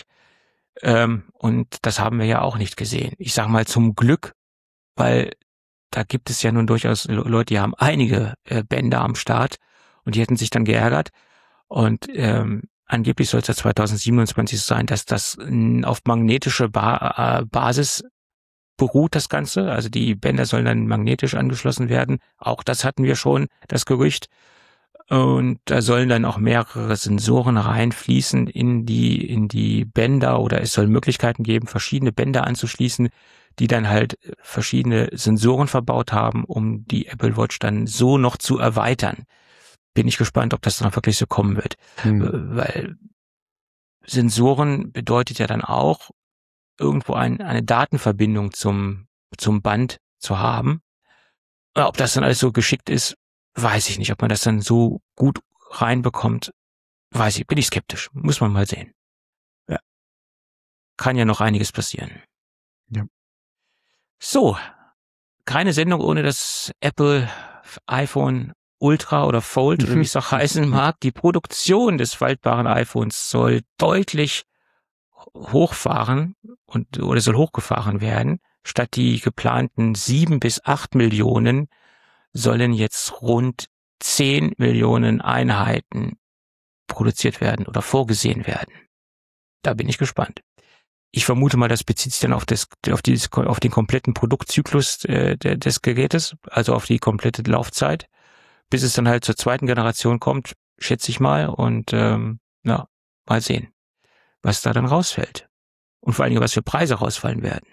Und das haben wir ja auch nicht gesehen. Ich sage mal zum Glück, weil da gibt es ja nun durchaus Leute, die haben einige Bänder am Start und die hätten sich dann geärgert. Und angeblich soll es ja 2027 sein, dass das auf magnetische Basis beruht, das Ganze. Also die Bänder sollen dann magnetisch angeschlossen werden. Auch das hatten wir schon, das Gerücht. Und da sollen dann auch mehrere Sensoren reinfließen in die Bänder oder es soll Möglichkeiten geben, verschiedene Bänder anzuschließen, die dann halt verschiedene Sensoren verbaut haben, um die Apple Watch dann so noch zu erweitern. Bin ich gespannt, ob das dann auch wirklich so kommen wird. Weil Sensoren bedeutet ja dann auch, irgendwo eine Datenverbindung zum Band zu haben. Ob das dann alles so geschickt ist, weiß ich nicht. Ob man das dann so gut reinbekommt, bin ich skeptisch. Muss man mal sehen. Ja. Kann ja noch einiges passieren. Ja. So. Keine Sendung ohne das Apple iPhone Ultra oder Fold oder wie es auch heißen mag. Die Produktion des faltbaren iPhones soll deutlich hochfahren oder soll hochgefahren werden. Statt die geplanten 7 bis 8 Millionen sollen jetzt rund 10 Millionen Einheiten produziert werden oder vorgesehen werden. Da bin ich gespannt. Ich vermute mal, das bezieht sich dann auf den kompletten Produktzyklus des Gerätes, also auf die komplette Laufzeit, bis es dann halt zur 2. Generation kommt, schätze ich mal. Und mal sehen, was da dann rausfällt. Und vor allen Dingen, was für Preise rausfallen werden.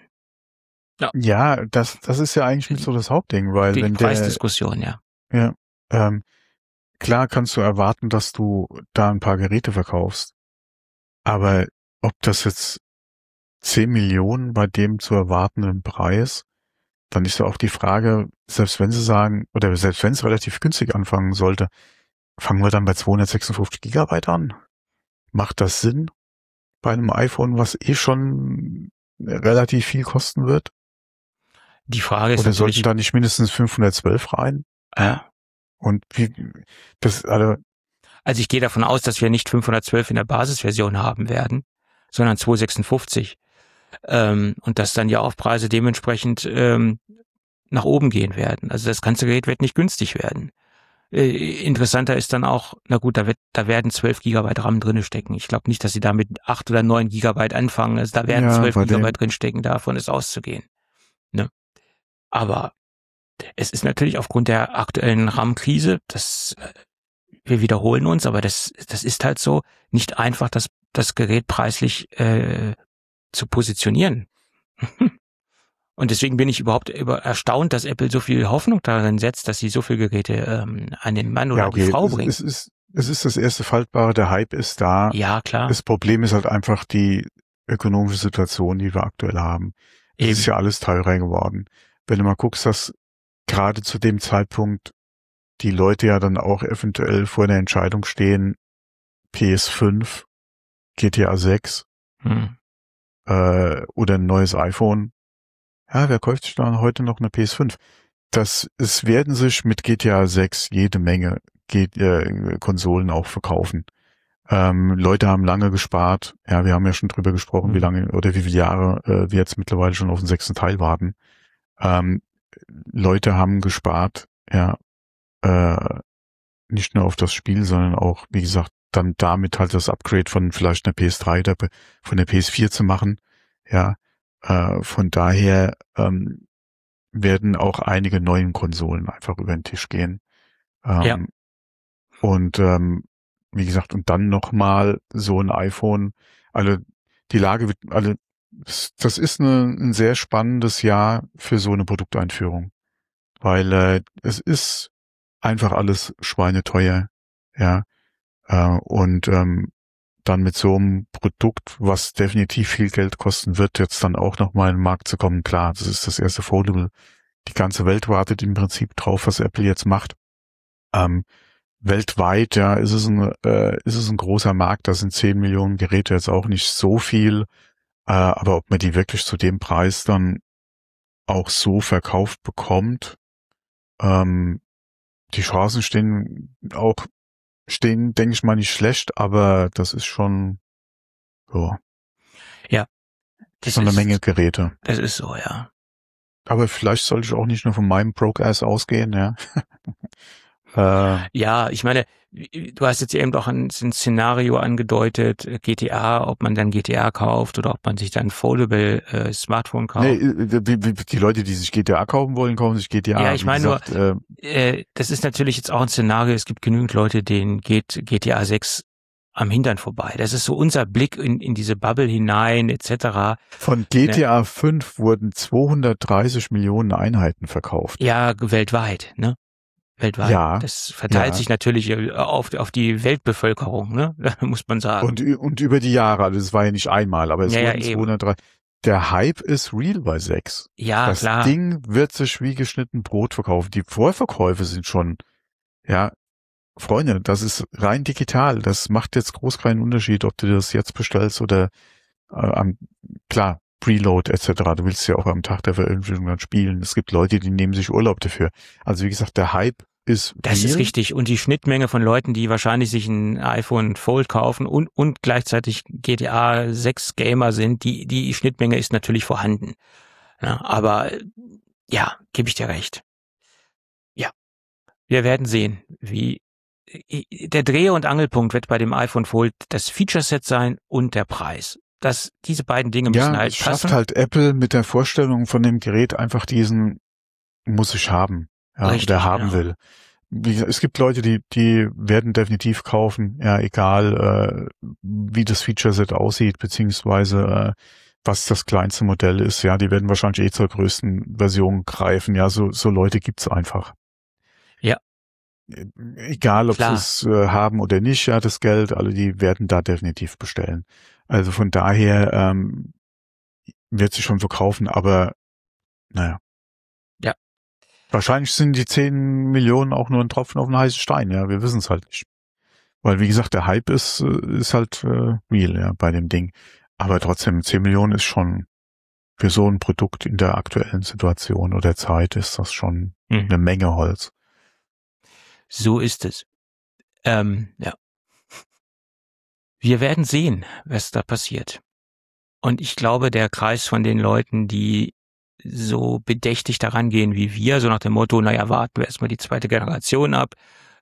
Ja, das ist ja eigentlich mit so das Hauptding, weil die wenn Preisdiskussion, ja. Ja, klar kannst du erwarten, dass du da ein paar Geräte verkaufst. Aber ob das jetzt 10 Millionen bei dem zu erwartenden Preis, dann ist ja auch die Frage, selbst wenn sie sagen, oder selbst wenn es relativ günstig anfangen sollte, fangen wir dann bei 256 Gigabyte an? Macht das Sinn bei einem iPhone, was schon relativ viel kosten wird? Die Frage ist oder natürlich, sollten da nicht mindestens 512 rein? Und also ich gehe davon aus, dass wir nicht 512 in der Basisversion haben werden, sondern 256. Und dass dann die Aufpreise dementsprechend nach oben gehen werden. Also das ganze Gerät wird nicht günstig werden. Interessanter ist dann auch, na gut, da werden 12 Gigabyte RAM drinne stecken. Ich glaube nicht, dass sie da mit 8 oder 9 Gigabyte anfangen. Also da werden 12 Gigabyte drin stecken, davon ist auszugehen. Ne? Aber es ist natürlich aufgrund der aktuellen RAM-Krise, wir wiederholen uns, aber das ist halt so, nicht einfach, das Gerät preislich zu positionieren. Und deswegen bin ich überhaupt erstaunt, dass Apple so viel Hoffnung darin setzt, dass sie so viele Geräte an den Mann oder die Frau bringt. Es ist das erste Faltbare, der Hype ist da. Ja, klar. Das Problem ist halt einfach die ökonomische Situation, die wir aktuell haben. Es ist ja alles teurer geworden. Wenn du mal guckst, dass gerade zu dem Zeitpunkt die Leute ja dann auch eventuell vor der Entscheidung stehen, PS5, GTA 6 oder ein neues iPhone. Ja, wer kauft sich dann heute noch eine PS5? Es werden sich mit GTA 6 jede Menge Konsolen auch verkaufen. Leute haben lange gespart. Ja, wir haben ja schon drüber gesprochen, wie lange oder wie viele Jahre wir jetzt mittlerweile schon auf den 6. Teil warten. Leute haben gespart, ja, nicht nur auf das Spiel, sondern auch, wie gesagt, dann damit halt das Upgrade von vielleicht einer PS3 oder von der PS4 zu machen. Ja, von daher werden auch einige neuen Konsolen einfach über den Tisch gehen. Und wie gesagt, und dann nochmal so ein iPhone. Die Lage wird, das ist ein sehr spannendes Jahr für so eine Produkteinführung, weil es ist einfach alles schweineteuer, ja, und dann mit so einem Produkt, was definitiv viel Geld kosten wird, jetzt dann auch nochmal in den Markt zu kommen. Klar, das ist das erste Foldable. Die ganze Welt wartet im Prinzip drauf, was Apple jetzt macht. Weltweit, ja, ist es ein großer Markt. Da sind 10 Millionen Geräte jetzt auch nicht so viel. Aber ob man die wirklich zu dem Preis dann auch so verkauft bekommt, die Chancen stehen, denke ich mal, nicht schlecht, aber das ist schon so. Ja. Das ist eine Menge Geräte. Das ist so, ja. Aber vielleicht sollte ich auch nicht nur von meinem Broke-Ass ausgehen, ja. Ja, ich meine, du hast jetzt eben auch ein Szenario angedeutet, GTA, ob man dann GTA kauft oder ob man sich dann ein Foldable Smartphone kauft. Nee, die Leute, die sich GTA kaufen wollen, kaufen sich GTA. Ja, ich meine nur, das ist natürlich jetzt auch ein Szenario, es gibt genügend Leute, denen geht GTA 6 am Hintern vorbei. Das ist so unser Blick in diese Bubble hinein, etc. Von GTA 5 wurden 230 Millionen Einheiten verkauft. Ja, weltweit, ne? Weltweit. Ja, das verteilt sich natürlich auf die Weltbevölkerung, ne? Muss man sagen. Und über die Jahre, also das war ja nicht einmal, aber es wurden 203. Der Hype ist real bei 6. Ja, das klar. Ding wird sich wie geschnitten Brot verkaufen. Die Vorverkäufe sind schon, ja, Freunde, das ist rein digital. Das macht jetzt groß keinen Unterschied, ob du das jetzt bestellst oder klar, Preload etc. Du willst ja auch am Tag der Veröffentlichung dann spielen. Es gibt Leute, die nehmen sich Urlaub dafür. Also wie gesagt, der Hype ist das real. Ist richtig. Und die Schnittmenge von Leuten, die wahrscheinlich sich ein iPhone Fold kaufen und gleichzeitig GTA 6 Gamer sind, die Schnittmenge ist natürlich vorhanden. Ja, aber ja, gebe ich dir recht. Ja, wir werden sehen, wie der Dreh- und Angelpunkt wird bei dem iPhone Fold das Feature-Set sein und der Preis. Diese beiden Dinge müssen halt passen. Ja, schafft halt Apple mit der Vorstellung von dem Gerät einfach diesen muss ich haben, ja, richtig, oder haben will. Es gibt Leute, die werden definitiv kaufen, ja, egal wie das Feature-Set aussieht, beziehungsweise was das kleinste Modell ist, ja, die werden wahrscheinlich zur größten Version greifen, ja, so Leute gibt's einfach. Ja. Egal, ob sie es haben oder nicht, ja, das Geld, alle die werden da definitiv bestellen. Also von daher wird sich schon verkaufen, aber naja. Ja. Wahrscheinlich sind die 10 Millionen auch nur ein Tropfen auf einen heißen Stein, ja, wir wissen es halt nicht. Weil, wie gesagt, der Hype ist halt real, ja, bei dem Ding. Aber trotzdem, 10 Millionen ist schon für so ein Produkt in der aktuellen Situation oder Zeit ist das schon eine Menge Holz. So ist es. Ja. Wir werden sehen, was da passiert. Und ich glaube, der Kreis von den Leuten, die so bedächtig daran gehen wie wir, so nach dem Motto, naja, warten wir erstmal die zweite Generation ab,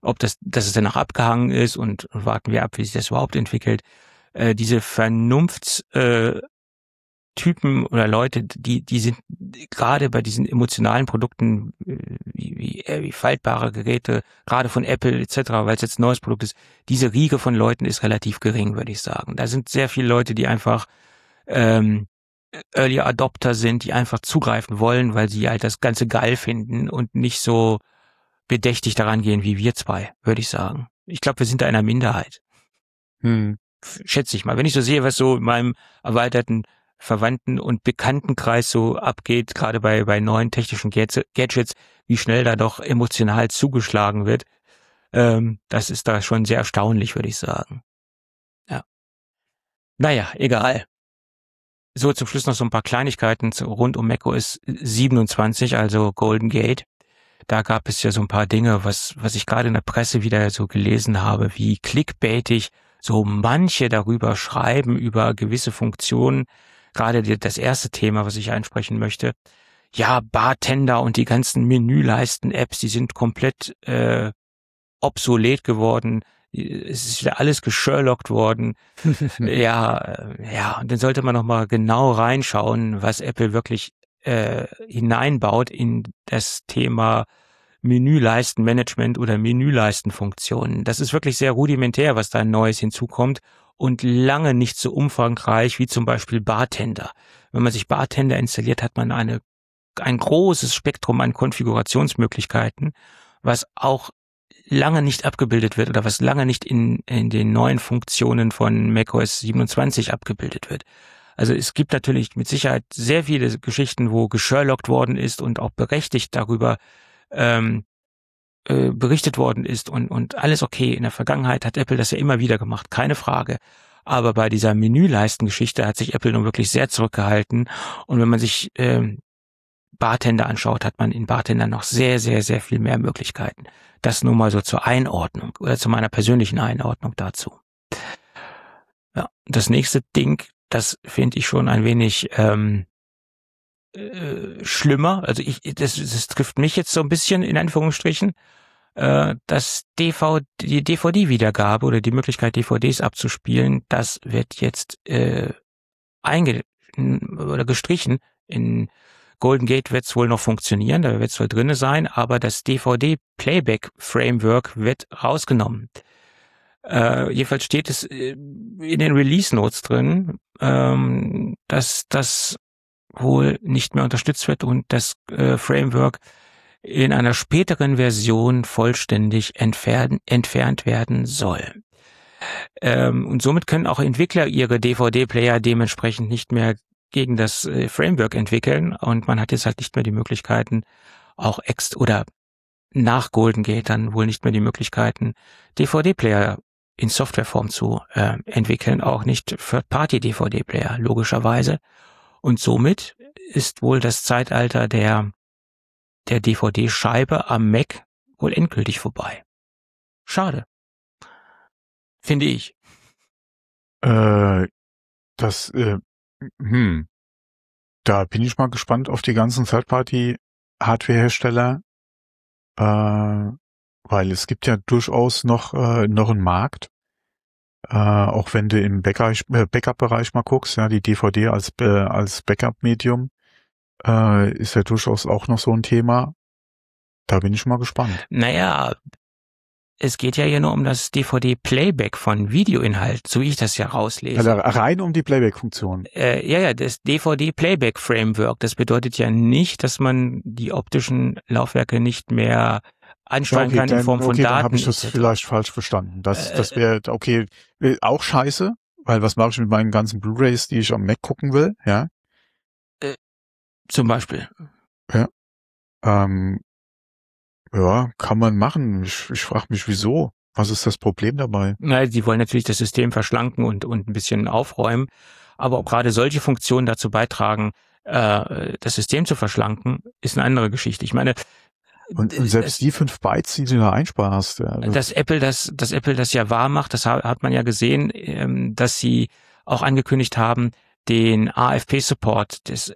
dass es danach abgehangen ist und warten wir ab, wie sich das überhaupt entwickelt. Diese Vernunftstypen oder Leute, die sind gerade bei diesen emotionalen Produkten wie faltbare Geräte, gerade von Apple etc., weil es jetzt ein neues Produkt ist, diese Riege von Leuten ist relativ gering, würde ich sagen. Da sind sehr viele Leute, die einfach Early Adopter sind, die einfach zugreifen wollen, weil sie halt das Ganze geil finden und nicht so bedächtig daran gehen wie wir zwei, würde ich sagen. Ich glaube, wir sind da in einer Minderheit. Schätze ich mal. Wenn ich so sehe, was so in meinem erweiterten Verwandten- und Bekanntenkreis so abgeht, gerade bei neuen technischen Gadgets, wie schnell da doch emotional zugeschlagen wird, das ist da schon sehr erstaunlich, würde ich sagen. Ja. Naja, egal. So, zum Schluss noch so ein paar Kleinigkeiten rund um macOS 27, also Golden Gate. Da gab es ja so ein paar Dinge, was ich gerade in der Presse wieder so gelesen habe, wie clickbaitig so manche darüber schreiben, über gewisse Funktionen. Gerade das erste Thema, was ich ansprechen möchte. Ja, Bartender und die ganzen Menüleisten-Apps, die sind komplett obsolet geworden. Es ist wieder alles gesherlockt worden. Ja, und dann sollte man nochmal genau reinschauen, was Apple wirklich hineinbaut in das Thema Menüleistenmanagement oder Menüleistenfunktionen. Das ist wirklich sehr rudimentär, was da Neues hinzukommt und lange nicht so umfangreich wie zum Beispiel Bartender. Wenn man sich Bartender installiert, hat man ein großes Spektrum an Konfigurationsmöglichkeiten, was auch lange nicht abgebildet wird oder was lange nicht in den neuen Funktionen von macOS 27 abgebildet wird. Also es gibt natürlich mit Sicherheit sehr viele Geschichten, wo gesherlockt worden ist und auch berechtigt darüber berichtet worden ist und alles okay. In der Vergangenheit hat Apple das ja immer wieder gemacht, keine Frage. Aber bei dieser Menüleistengeschichte hat sich Apple nun wirklich sehr zurückgehalten. Und wenn man sich Bartender anschaut, hat man in Bartender noch sehr, sehr, sehr viel mehr Möglichkeiten. Das nur mal so zur Einordnung oder zu meiner persönlichen Einordnung dazu. Ja, das nächste Ding, das finde ich schon ein wenig schlimmer. Also das trifft mich jetzt so ein bisschen in Anführungsstrichen, dass die DVD-Wiedergabe oder die Möglichkeit, DVDs abzuspielen, das wird jetzt gestrichen. In Golden Gate wird es wohl noch funktionieren, da wird es wohl drinne sein, aber das DVD-Playback-Framework wird rausgenommen. Jedenfalls steht es in den Release Notes drin, dass das wohl nicht mehr unterstützt wird und das Framework in einer späteren Version vollständig entfernt werden soll. Und somit können auch Entwickler ihre DVD-Player dementsprechend nicht mehr gegen das Framework entwickeln und man hat jetzt halt nicht mehr die Möglichkeiten, auch oder nach Golden Gate dann wohl nicht mehr die Möglichkeiten, DVD-Player in Softwareform zu entwickeln, auch nicht Third-Party-DVD-Player, logischerweise. Und somit ist wohl das Zeitalter der DVD-Scheibe am Mac wohl endgültig vorbei. Schade. Finde ich. Da bin ich mal gespannt auf die ganzen Third-Party-Hardware-Hersteller, weil es gibt ja durchaus noch einen Markt, auch wenn du im Backup-Bereich mal guckst, ja, die DVD als Backup-Medium ist ja durchaus auch noch so ein Thema. Da bin ich mal gespannt. Naja, es geht ja hier nur um das DVD-Playback von Videoinhalt, so wie ich das ja rauslese. Also rein um die Playback-Funktion. Ja, das DVD-Playback-Framework, das bedeutet ja nicht, dass man die optischen Laufwerke nicht mehr ansteuern kann in Form von Daten. Dann habe ich das vielleicht falsch verstanden. Das wäre, okay, auch scheiße, weil was mache ich mit meinen ganzen Blu-Rays, die ich am Mac gucken will, ja? Zum Beispiel. Ja. Ja, kann man machen. Ich frage mich, wieso? Was ist das Problem dabei? Na, die wollen natürlich das System verschlanken und ein bisschen aufräumen. Aber ob gerade solche Funktionen dazu beitragen, das System zu verschlanken, ist eine andere Geschichte. Ich meine, und selbst die 5 Bytes, die du da einsparst. Ja, dass Apple das ja wahr macht, das hat man ja gesehen, dass sie auch angekündigt haben, den AFP-Support, das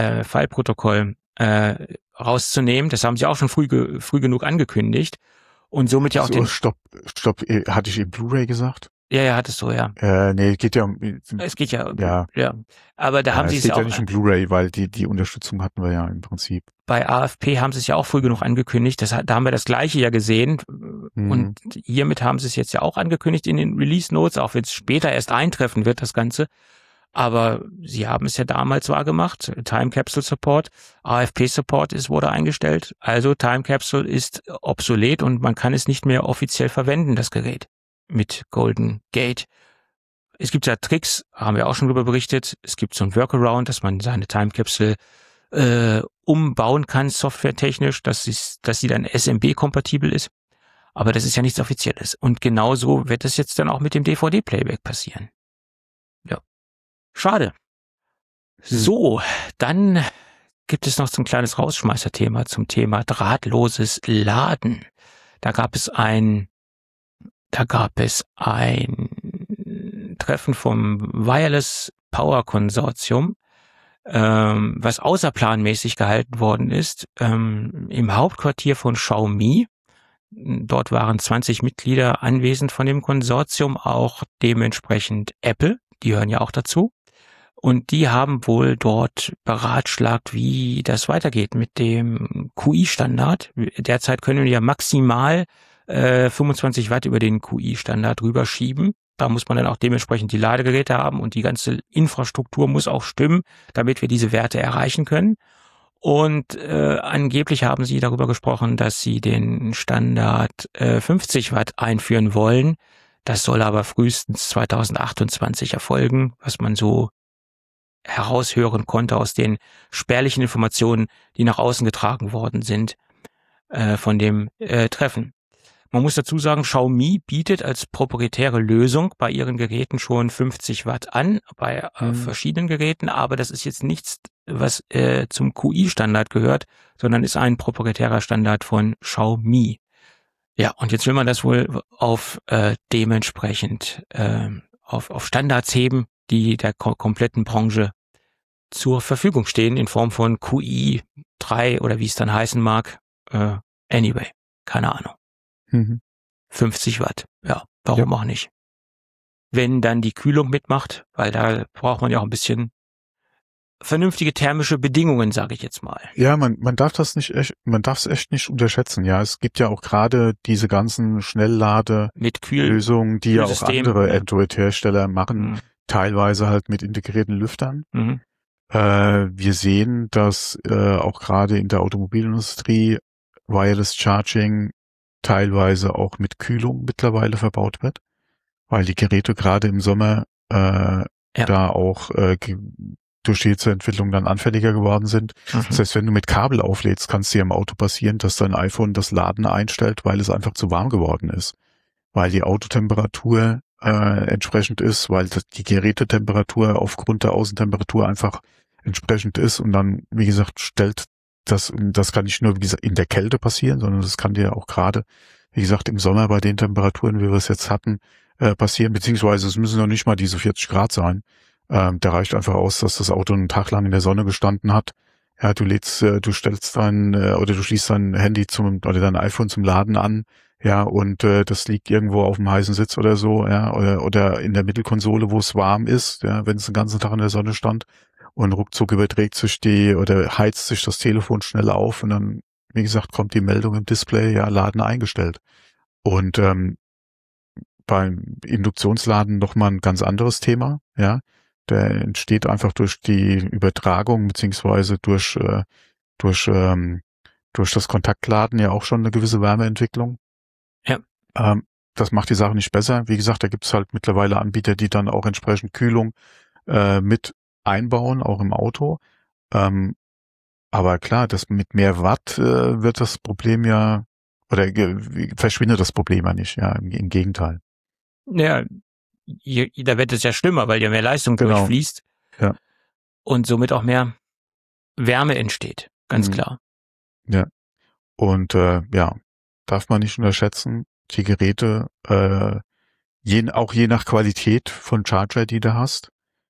File-Protokoll rauszunehmen. Das haben sie auch schon früh genug angekündigt. Und somit ja auch So, stopp, hatte ich eben Blu-ray gesagt? Ja, hattest du, ja. Nee, geht ja um, Es geht ja. ja. Aber da haben sie es es geht ja ja auch, nicht um Blu-ray, weil die Unterstützung hatten wir ja im Prinzip. bei AFP haben sie es ja auch früh genug angekündigt. Da haben wir das Gleiche ja gesehen. Und hiermit haben sie es jetzt ja auch angekündigt in den Release Notes, auch wenn es später erst eintreffen wird, das Ganze. Aber sie haben es ja damals wahrgemacht. Time Capsule Support, AFP Support wurde eingestellt. Also Time Capsule ist obsolet und man kann es nicht mehr offiziell verwenden, das Gerät mit Golden Gate. Es gibt ja Tricks, haben wir auch schon darüber berichtet. Es gibt so ein Workaround, dass man seine Time Capsule umbauen kann, softwaretechnisch, dass sie dann SMB-kompatibel ist. Aber das ist ja nichts Offizielles. Und genauso wird es jetzt dann auch mit dem DVD-Playback passieren. Ja. Schade. So, dann gibt es noch so ein kleines Rausschmeißerthema zum Thema drahtloses Laden. Da gab es ein Treffen vom Wireless Power Konsortium, was außerplanmäßig gehalten worden ist, im Hauptquartier von Xiaomi. Dort waren 20 Mitglieder anwesend von dem Konsortium, auch dementsprechend Apple, die hören ja auch dazu. Und die haben wohl dort beratschlagt, wie das weitergeht mit dem QI-Standard. Derzeit können wir ja maximal 25 Watt über den QI-Standard rüberschieben. Da muss man dann auch dementsprechend die Ladegeräte haben und die ganze Infrastruktur muss auch stimmen, damit wir diese Werte erreichen können. Und angeblich haben sie darüber gesprochen, dass sie den Standard 50 Watt einführen wollen. Das soll aber frühestens 2028 erfolgen, was man so heraushören konnte aus den spärlichen Informationen, die nach außen getragen worden sind von dem Treffen. Man muss dazu sagen, Xiaomi bietet als proprietäre Lösung bei ihren Geräten schon 50 Watt an, bei verschiedenen Geräten, aber das ist jetzt nichts, was zum QI-Standard gehört, sondern ist ein proprietärer Standard von Xiaomi. Ja, und jetzt will man das wohl auf dementsprechend auf Standards heben, die der kompletten Branche zur Verfügung stehen in Form von QI 3 oder wie es dann heißen mag. Anyway, keine Ahnung. 50 Watt, ja, warum auch nicht? Wenn dann die Kühlung mitmacht, weil da braucht man ja auch ein bisschen vernünftige thermische Bedingungen, sage ich jetzt mal. Ja, man darf es echt nicht unterschätzen. Ja, es gibt ja auch gerade diese ganzen Schnelllade-Lösungen, die ja auch andere Android-Hersteller machen, teilweise halt mit integrierten Lüftern. Wir sehen, dass auch gerade in der Automobilindustrie Wireless Charging teilweise auch mit Kühlung mittlerweile verbaut wird, weil die Geräte gerade im Sommer da auch durch die Hitzeentwicklung dann anfälliger geworden sind. Das heißt, wenn du mit Kabel auflädst, kann es dir im Auto passieren, dass dein iPhone das Laden einstellt, weil es einfach zu warm geworden ist. Weil die Autotemperatur entsprechend ist, weil die Gerätetemperatur aufgrund der Außentemperatur einfach entsprechend ist und dann, wie gesagt, das kann nicht nur, wie gesagt, in der Kälte passieren, sondern das kann dir auch gerade, wie gesagt, im Sommer bei den Temperaturen, wie wir es jetzt hatten, passieren, beziehungsweise es müssen noch nicht mal diese 40 Grad sein. Da reicht einfach aus, dass das Auto einen Tag lang in der Sonne gestanden hat. Ja, du schließt dein Handy oder dein iPhone zum Laden an, ja, und das liegt irgendwo auf dem heißen Sitz oder so, ja, oder in der Mittelkonsole, wo es warm ist, ja, wenn es den ganzen Tag in der Sonne stand. Und ruckzuck überträgt sich heizt sich das Telefon schnell auf und dann, wie gesagt, kommt die Meldung im Display, ja, Laden eingestellt. Und beim Induktionsladen nochmal ein ganz anderes Thema, ja. Der entsteht einfach durch die Übertragung beziehungsweise durch das Kontaktladen ja auch schon eine gewisse Wärmeentwicklung. Ja. Das macht die Sache nicht besser. Wie gesagt, da gibt es halt mittlerweile Anbieter, die dann auch entsprechend Kühlung mit einbauen, auch im Auto. Aber klar, das mit mehr Watt wird das Problem ja, oder verschwindet das Problem ja nicht, ja, im Gegenteil. Ja, da wird es ja schlimmer, weil ja mehr Leistung durchfließt. Ja. Und somit auch mehr Wärme entsteht, ganz klar. Ja. Und darf man nicht unterschätzen, die Geräte, auch je nach Qualität von Charger, die du hast,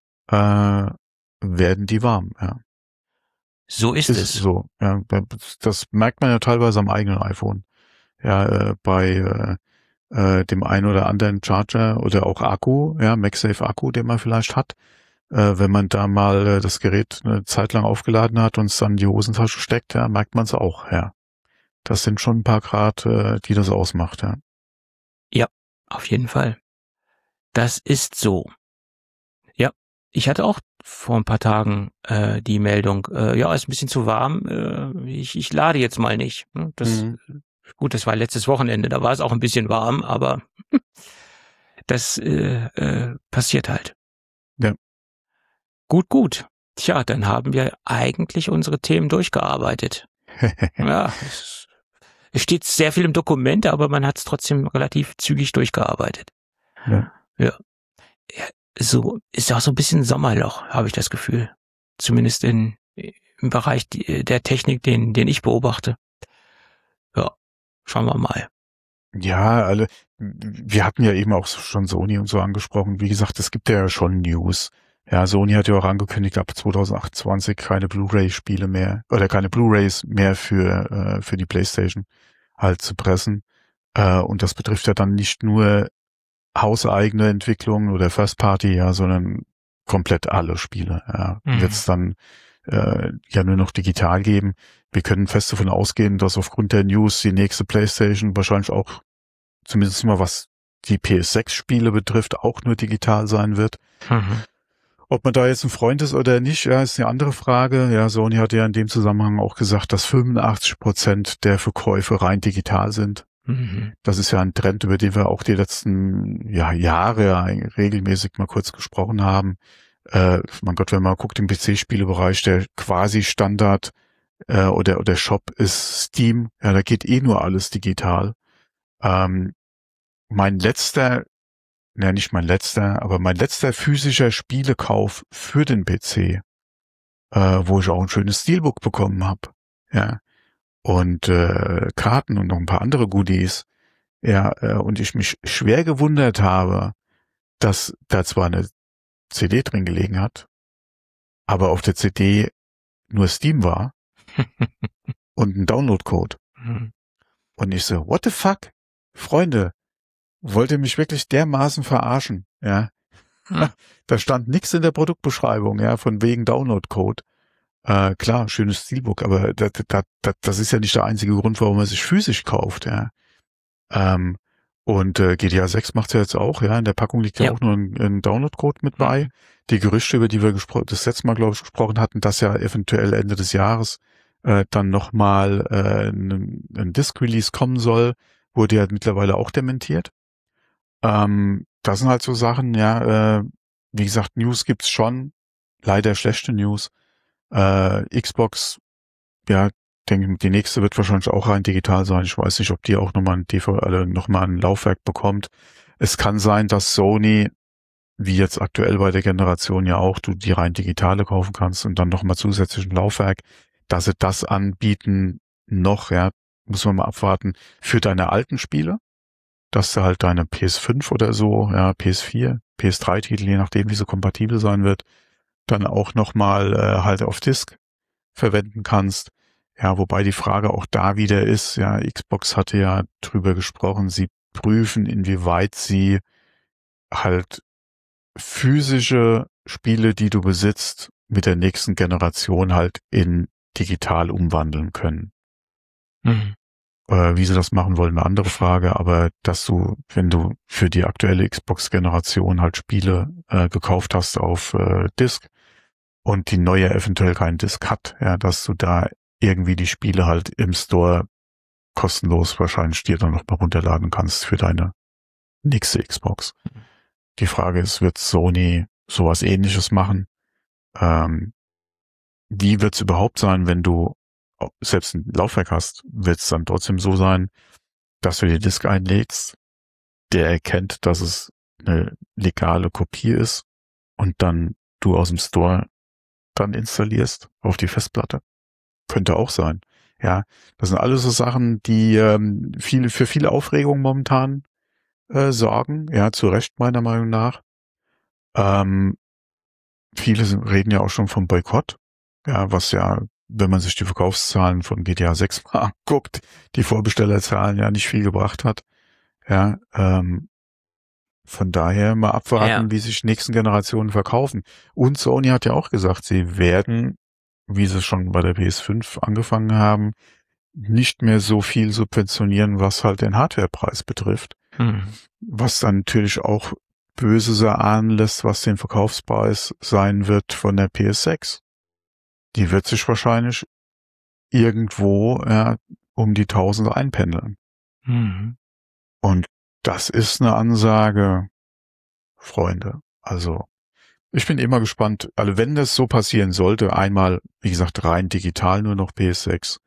werden die warm, ja. So ist es. So, ja. Das merkt man ja teilweise am eigenen iPhone. bei dem einen oder anderen Charger oder auch Akku, ja, MagSafe Akku, den man vielleicht hat. Wenn man da mal das Gerät eine Zeit lang aufgeladen hat und es dann in die Hosentasche steckt, ja, merkt man es auch, ja. Das sind schon ein paar Grad, die das ausmacht, ja. Ja, auf jeden Fall. Das ist so. Ja, ich hatte auch vor ein paar Tagen die Meldung, ja, ist ein bisschen zu warm, ich lade jetzt mal nicht. Gut, das war letztes Wochenende, da war es auch ein bisschen warm, aber das passiert halt. Ja. Gut. Tja, dann haben wir eigentlich unsere Themen durchgearbeitet. Ja, es steht sehr viel im Dokument, aber man hat es trotzdem relativ zügig durchgearbeitet. Ja. So ist auch so ein bisschen Sommerloch, habe ich das Gefühl. Zumindest im Bereich der Technik, den ich beobachte. Ja, schauen wir mal. Ja, wir hatten ja eben auch schon Sony und so angesprochen. Wie gesagt, es gibt ja schon News. Ja, Sony hat ja auch angekündigt, ab 2028 keine Blu-ray-Spiele mehr oder keine Blu-rays mehr für die PlayStation halt zu pressen. Und das betrifft ja dann nicht nur hauseigene Entwicklungen oder First Party, ja, sondern komplett alle Spiele. Ja. Wird es dann ja nur noch digital geben. Wir können fest davon ausgehen, dass aufgrund der News die nächste PlayStation wahrscheinlich auch, zumindest mal was die PS6-Spiele betrifft, auch nur digital sein wird. Ob man da jetzt ein Freund ist oder nicht, ja, ist eine andere Frage. Ja, Sony hat ja in dem Zusammenhang auch gesagt, dass 85% der Verkäufe rein digital sind. Das ist ja ein Trend, über den wir auch die letzten Jahre regelmäßig mal kurz gesprochen haben. Mein Gott, wenn man guckt im PC-Spielebereich, der quasi Standard oder Shop ist Steam. Ja, da geht nur alles digital. Mein letzter physischer Spielekauf für den PC, wo ich auch ein schönes Steelbook bekommen habe. Ja. Und Karten und noch ein paar andere Goodies. Ja, und ich mich schwer gewundert habe, dass da zwar eine CD drin gelegen hat, aber auf der CD nur Steam war und ein Downloadcode. Und ich so, what the fuck? Freunde, wollt ihr mich wirklich dermaßen verarschen? Ja. Da stand nichts in der Produktbeschreibung, ja, von wegen Downloadcode. Klar, schönes Steelbook, aber das ist ja nicht der einzige Grund, warum man sich physisch kauft, ja. Und GTA 6 macht's ja jetzt auch, ja. In der Packung liegt ja auch nur ein Download-Code mit bei. Die Gerüchte, über die wir das letzte Mal, glaube ich, gesprochen hatten, dass ja eventuell Ende des Jahres dann nochmal ein Disc-Release kommen soll, wurde ja mittlerweile auch dementiert. Das sind halt so Sachen, ja, wie gesagt, News gibt's schon, leider schlechte News. Xbox, ja, denke, die nächste wird wahrscheinlich auch rein digital sein. Ich weiß nicht, ob die auch nochmal ein Laufwerk bekommt. Es kann sein, dass Sony, wie jetzt aktuell bei der Generation ja auch, du die rein digitale kaufen kannst und dann nochmal zusätzlich ein Laufwerk, dass sie das anbieten noch, ja, muss man mal abwarten, für deine alten Spiele, dass du halt deine PS5 oder so, ja, PS4, PS3-Titel, je nachdem, wie sie kompatibel sein wird, dann auch nochmal halt auf Disk verwenden kannst. Ja, wobei die Frage auch da wieder ist, ja, Xbox hatte ja drüber gesprochen, sie prüfen, inwieweit sie halt physische Spiele, die du besitzt, mit der nächsten Generation halt in digital umwandeln können. Wie sie das machen wollen, eine andere Frage, aber dass du, wenn du für die aktuelle Xbox-Generation halt Spiele gekauft hast auf Disk und die neue eventuell keinen Disk hat, ja, dass du da irgendwie die Spiele halt im Store kostenlos wahrscheinlich dir dann noch mal runterladen kannst für deine nächste Xbox. Die Frage ist, wird Sony sowas Ähnliches machen? Wie wird's überhaupt sein, wenn du selbst ein Laufwerk hast? Wird's dann trotzdem so sein, dass du die Disk einlegst, der erkennt, dass es eine legale Kopie ist und dann du aus dem Store dann installierst auf die Festplatte? Könnte auch sein. Ja, das sind alles so Sachen, die für viele Aufregung momentan sorgen. Ja, zu Recht meiner Meinung nach. Viele reden ja auch schon vom Boykott. Ja, was ja wenn man sich die Verkaufszahlen von GTA 6 mal anguckt, die Vorbestellerzahlen ja nicht viel gebracht hat. Ja, von daher mal abwarten, wie sich nächsten Generationen verkaufen. Und Sony hat ja auch gesagt, sie werden, wie sie schon bei der PS5 angefangen haben, nicht mehr so viel subventionieren, was halt den Hardwarepreis betrifft. Was dann natürlich auch böse erahnen lässt, was den Verkaufspreis sein wird von der PS6. Die wird sich wahrscheinlich irgendwo um die 1000 einpendeln. Und das ist eine Ansage, Freunde. Also ich bin immer gespannt, also wenn das so passieren sollte, einmal, wie gesagt, rein digital nur noch PS6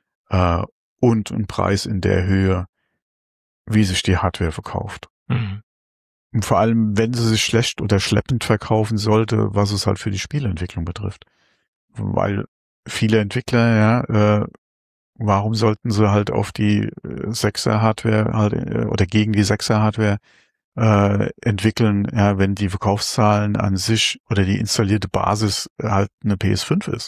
und ein Preis in der Höhe, wie sich die Hardware verkauft. Und vor allem, wenn sie sich schlecht oder schleppend verkaufen sollte, was es halt für die Spieleentwicklung betrifft. Weil viele Entwickler, warum sollten sie halt auf die 6er Hardware halt oder gegen die 6er Hardware entwickeln, ja, wenn die Verkaufszahlen an sich oder die installierte Basis halt eine PS5 ist.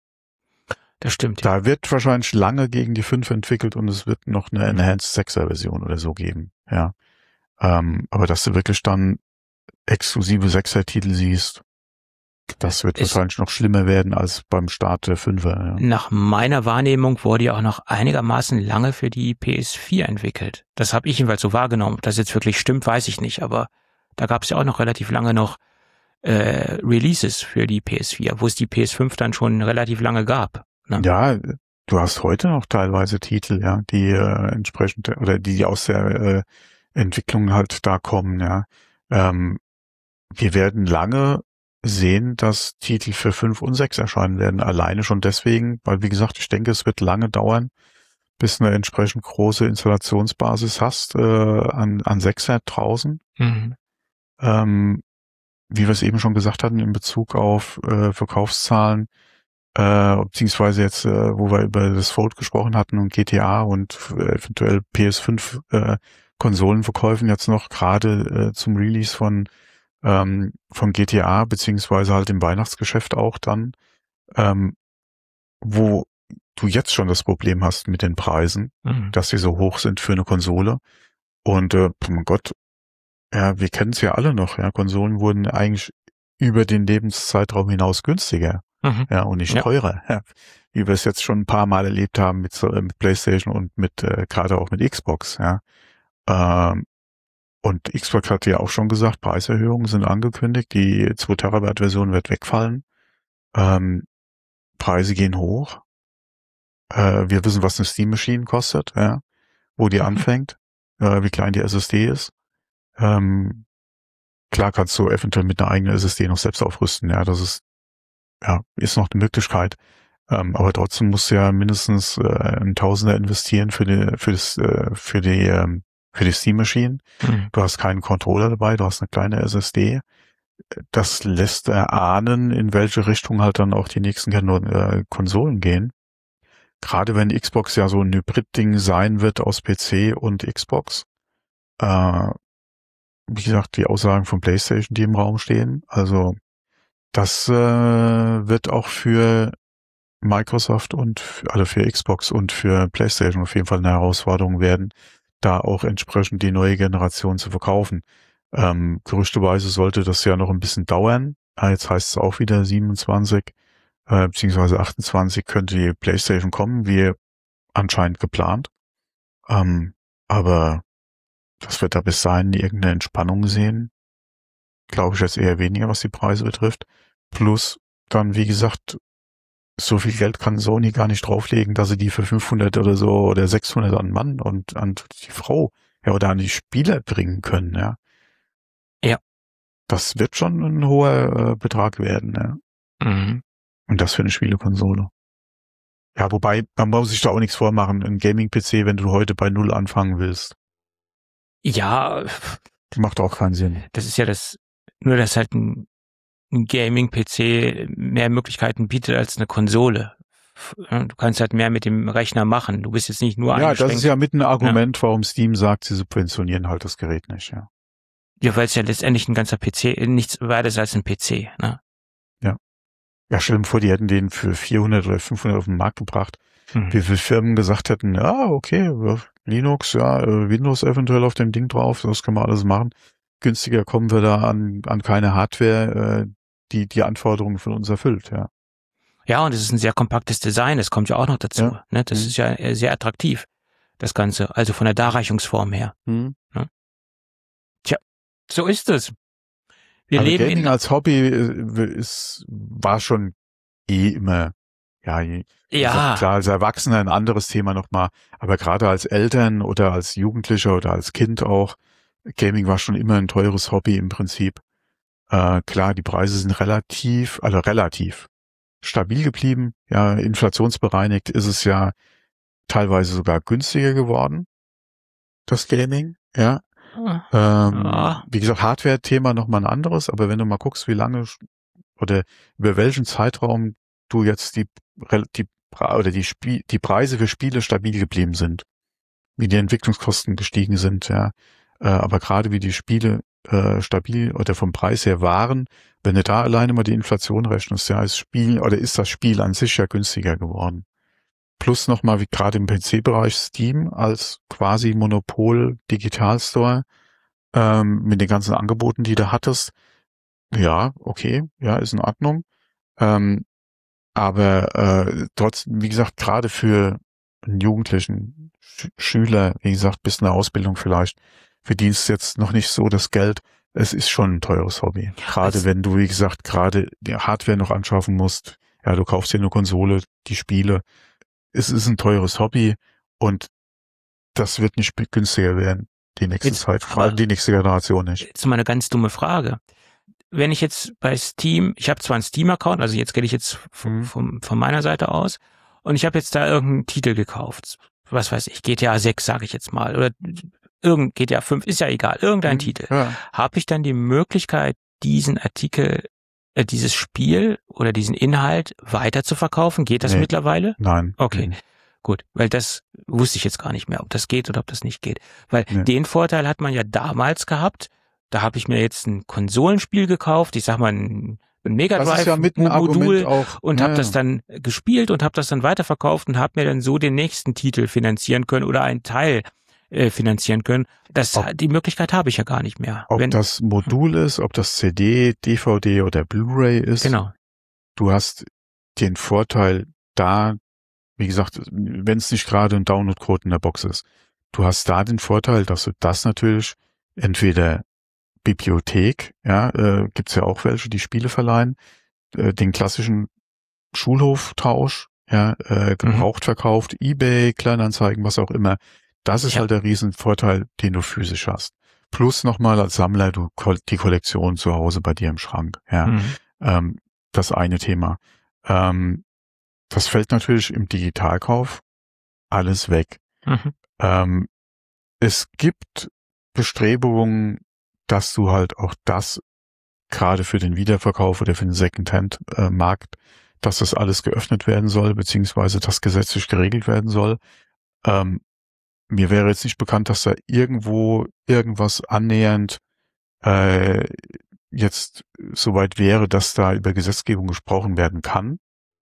Das stimmt. Ja. Da wird wahrscheinlich lange gegen die 5 entwickelt und es wird noch eine Enhanced 6er Version oder so geben, ja. Aber dass du wirklich dann exklusive 6er Titel siehst, das wird wahrscheinlich noch schlimmer werden als beim Start der 5er. Ja. Nach meiner Wahrnehmung wurde ja auch noch einigermaßen lange für die PS4 entwickelt. Das habe ich jedenfalls so wahrgenommen. Ob das jetzt wirklich stimmt, weiß ich nicht. Aber da gab es ja auch noch relativ lange noch Releases für die PS4, wo es die PS5 dann schon relativ lange gab. Ne? Ja, du hast heute noch teilweise Titel, ja, die entsprechend oder die aus der Entwicklung halt da kommen. Ja, wir werden lange sehen, dass Titel für 5 und 6 erscheinen werden. Alleine schon deswegen, weil wie gesagt, ich denke, es wird lange dauern, bis eine entsprechend große Installationsbasis hast an 6er draußen. Wie wir es eben schon gesagt hatten in Bezug auf Verkaufszahlen, beziehungsweise jetzt, wo wir über das Fold gesprochen hatten und GTA und eventuell PS5 Konsolenverkäufen jetzt noch gerade zum Release von GTA, beziehungsweise halt im Weihnachtsgeschäft auch dann, wo du jetzt schon das Problem hast mit den Preisen, dass sie so hoch sind für eine Konsole. Und, mein Gott, ja, wir kennen es ja alle noch, ja, Konsolen wurden eigentlich über den Lebenszeitraum hinaus günstiger, ja, und nicht teurer, ja, wie wir es jetzt schon ein paar Mal erlebt haben mit PlayStation und mit, gerade auch mit Xbox, ja. Und Xbox hat ja auch schon gesagt, Preiserhöhungen sind angekündigt, die 2 Terabyte Version wird wegfallen. Preise gehen hoch. Wir wissen, was eine Steam Machine kostet, ja, wo die anfängt, wie klein die SSD ist. Klar kannst du eventuell mit einer eigenen SSD noch selbst aufrüsten, ja, das ist noch eine Möglichkeit. Aber trotzdem musst du ja mindestens ein Tausender investieren für die Steam Machine. Du hast keinen Controller dabei, du hast eine kleine SSD. Das lässt erahnen, in welche Richtung halt dann auch die nächsten Konsolen gehen. Gerade wenn Xbox ja so ein Hybrid-Ding sein wird aus PC und Xbox. Wie gesagt, die Aussagen von PlayStation, die im Raum stehen. Also das wird auch für Microsoft und für Xbox und für PlayStation auf jeden Fall eine Herausforderung werden, da auch entsprechend die neue Generation zu verkaufen. Gerüchteweise sollte das ja noch ein bisschen dauern. Jetzt heißt es auch wieder 27 beziehungsweise 28 könnte die PlayStation kommen, wie anscheinend geplant. Aber dass wir da bis dahin irgendeine Entspannung sehen, glaube ich jetzt eher weniger, was die Preise betrifft. Plus dann, wie gesagt, so viel Geld kann Sony gar nicht drauflegen, dass sie die für 500 oder so oder 600 an Mann und an die Frau, ja, oder an die Spieler bringen können, ja. Ja. Das wird schon ein hoher Betrag werden, ja. Und das für eine Spielekonsole. Ja, wobei, man muss sich da auch nichts vormachen. Ein Gaming-PC, wenn du heute bei Null anfangen willst. Ja. Macht auch keinen Sinn. Das ist ja nur dass halt ein Gaming-PC mehr Möglichkeiten bietet als eine Konsole. Du kannst halt mehr mit dem Rechner machen. Du bist jetzt nicht nur eingeschränkt. Ja, das ist ja mit ein Argument, warum Steam sagt, sie subventionieren halt das Gerät nicht, ja. Ja, weil es ja letztendlich ein ganzer PC, nichts weiter ist als ein PC, ne? Ja. Ja, stell dir vor, die hätten den für 400 oder 500 auf den Markt gebracht. Wie viele Firmen gesagt hätten, ja, okay, Linux, ja, Windows eventuell auf dem Ding drauf, das können wir alles machen. Günstiger kommen wir da an keine Hardware, die Anforderungen von uns erfüllt, ja. Ja, und es ist ein sehr kompaktes Design, das kommt ja auch noch dazu. Ja. Ne? Das ist ja sehr attraktiv, das Ganze, also von der Darreichungsform her. Ne? Tja, so ist es. Wir aber leben Gaming als Hobby war schon immer, ja, klar, als Erwachsener ein anderes Thema nochmal, aber gerade als Eltern oder als Jugendlicher oder als Kind auch, Gaming war schon immer ein teures Hobby im Prinzip. Klar, die Preise sind relativ stabil geblieben. Ja, inflationsbereinigt ist es ja teilweise sogar günstiger geworden, das Gaming, ja. Wie gesagt, Hardware-Thema nochmal ein anderes, aber wenn du mal guckst, wie lange oder über welchen Zeitraum du jetzt die Preise für Spiele stabil geblieben sind, wie die Entwicklungskosten gestiegen sind, ja. Aber gerade wie die Spiele stabil oder vom Preis her waren, wenn du da alleine mal die Inflation rechnest, ja, ist das Spiel an sich ja günstiger geworden. Plus nochmal, wie gerade im PC-Bereich Steam als quasi Monopol Digitalstore mit den ganzen Angeboten, die du hattest. Ja, okay, ja, ist in Ordnung. Aber trotzdem, wie gesagt, gerade für einen Jugendlichen Schüler, wie gesagt, bis eine Ausbildung vielleicht, verdienst jetzt noch nicht so das Geld. Es ist schon ein teures Hobby. Gerade wenn du, wie gesagt, gerade die Hardware noch anschaffen musst. Ja, du kaufst dir eine Konsole, die Spiele. Es ist ein teures Hobby und das wird nicht günstiger werden die nächste Zeit, vor allem die nächste Generation nicht. Jetzt mal eine ganz dumme Frage. Wenn ich jetzt bei Steam, ich habe zwar einen Steam-Account, also jetzt gehe ich jetzt von meiner Seite aus und ich habe jetzt da irgendeinen Titel gekauft. Was weiß ich, GTA 6 sage ich jetzt mal oder GTA 5, ist ja egal, irgendein Titel. Ja. Habe ich dann die Möglichkeit, diesen Artikel, dieses Spiel oder diesen Inhalt weiter zu verkaufen? Geht das mittlerweile? Nein. Okay. Gut, weil das wusste ich jetzt gar nicht mehr, ob das geht oder ob das nicht geht. Weil den Vorteil hat man ja damals gehabt, da habe ich mir jetzt ein Konsolenspiel gekauft, ich sag mal ein Mega Drive-Modul und habe das dann gespielt und habe das dann weiterverkauft und habe mir dann so den nächsten Titel finanzieren können oder einen Teil finanzieren können. Die Möglichkeit habe ich ja gar nicht mehr. Ob das Modul ist, ob das CD, DVD oder Blu-ray ist. Genau. Du hast den Vorteil da, wie gesagt, wenn es nicht gerade ein Download-Code in der Box ist. Du hast da den Vorteil, dass du das natürlich entweder Bibliothek, gibt's ja auch welche, die Spiele verleihen, den klassischen Schulhoftausch, gebraucht verkauft, eBay, Kleinanzeigen, was auch immer. Das ist halt der Riesenvorteil, den du physisch hast. Plus nochmal als Sammler, die Kollektion zu Hause bei dir im Schrank. Ja, das eine Thema. Das fällt natürlich im Digitalkauf alles weg. Es gibt Bestrebungen, dass du halt auch das gerade für den Wiederverkauf oder für den Secondhand-Markt, dass das alles geöffnet werden soll, beziehungsweise das gesetzlich geregelt werden soll. Mir wäre jetzt nicht bekannt, dass da irgendwo irgendwas annähernd jetzt soweit wäre, dass da über Gesetzgebung gesprochen werden kann.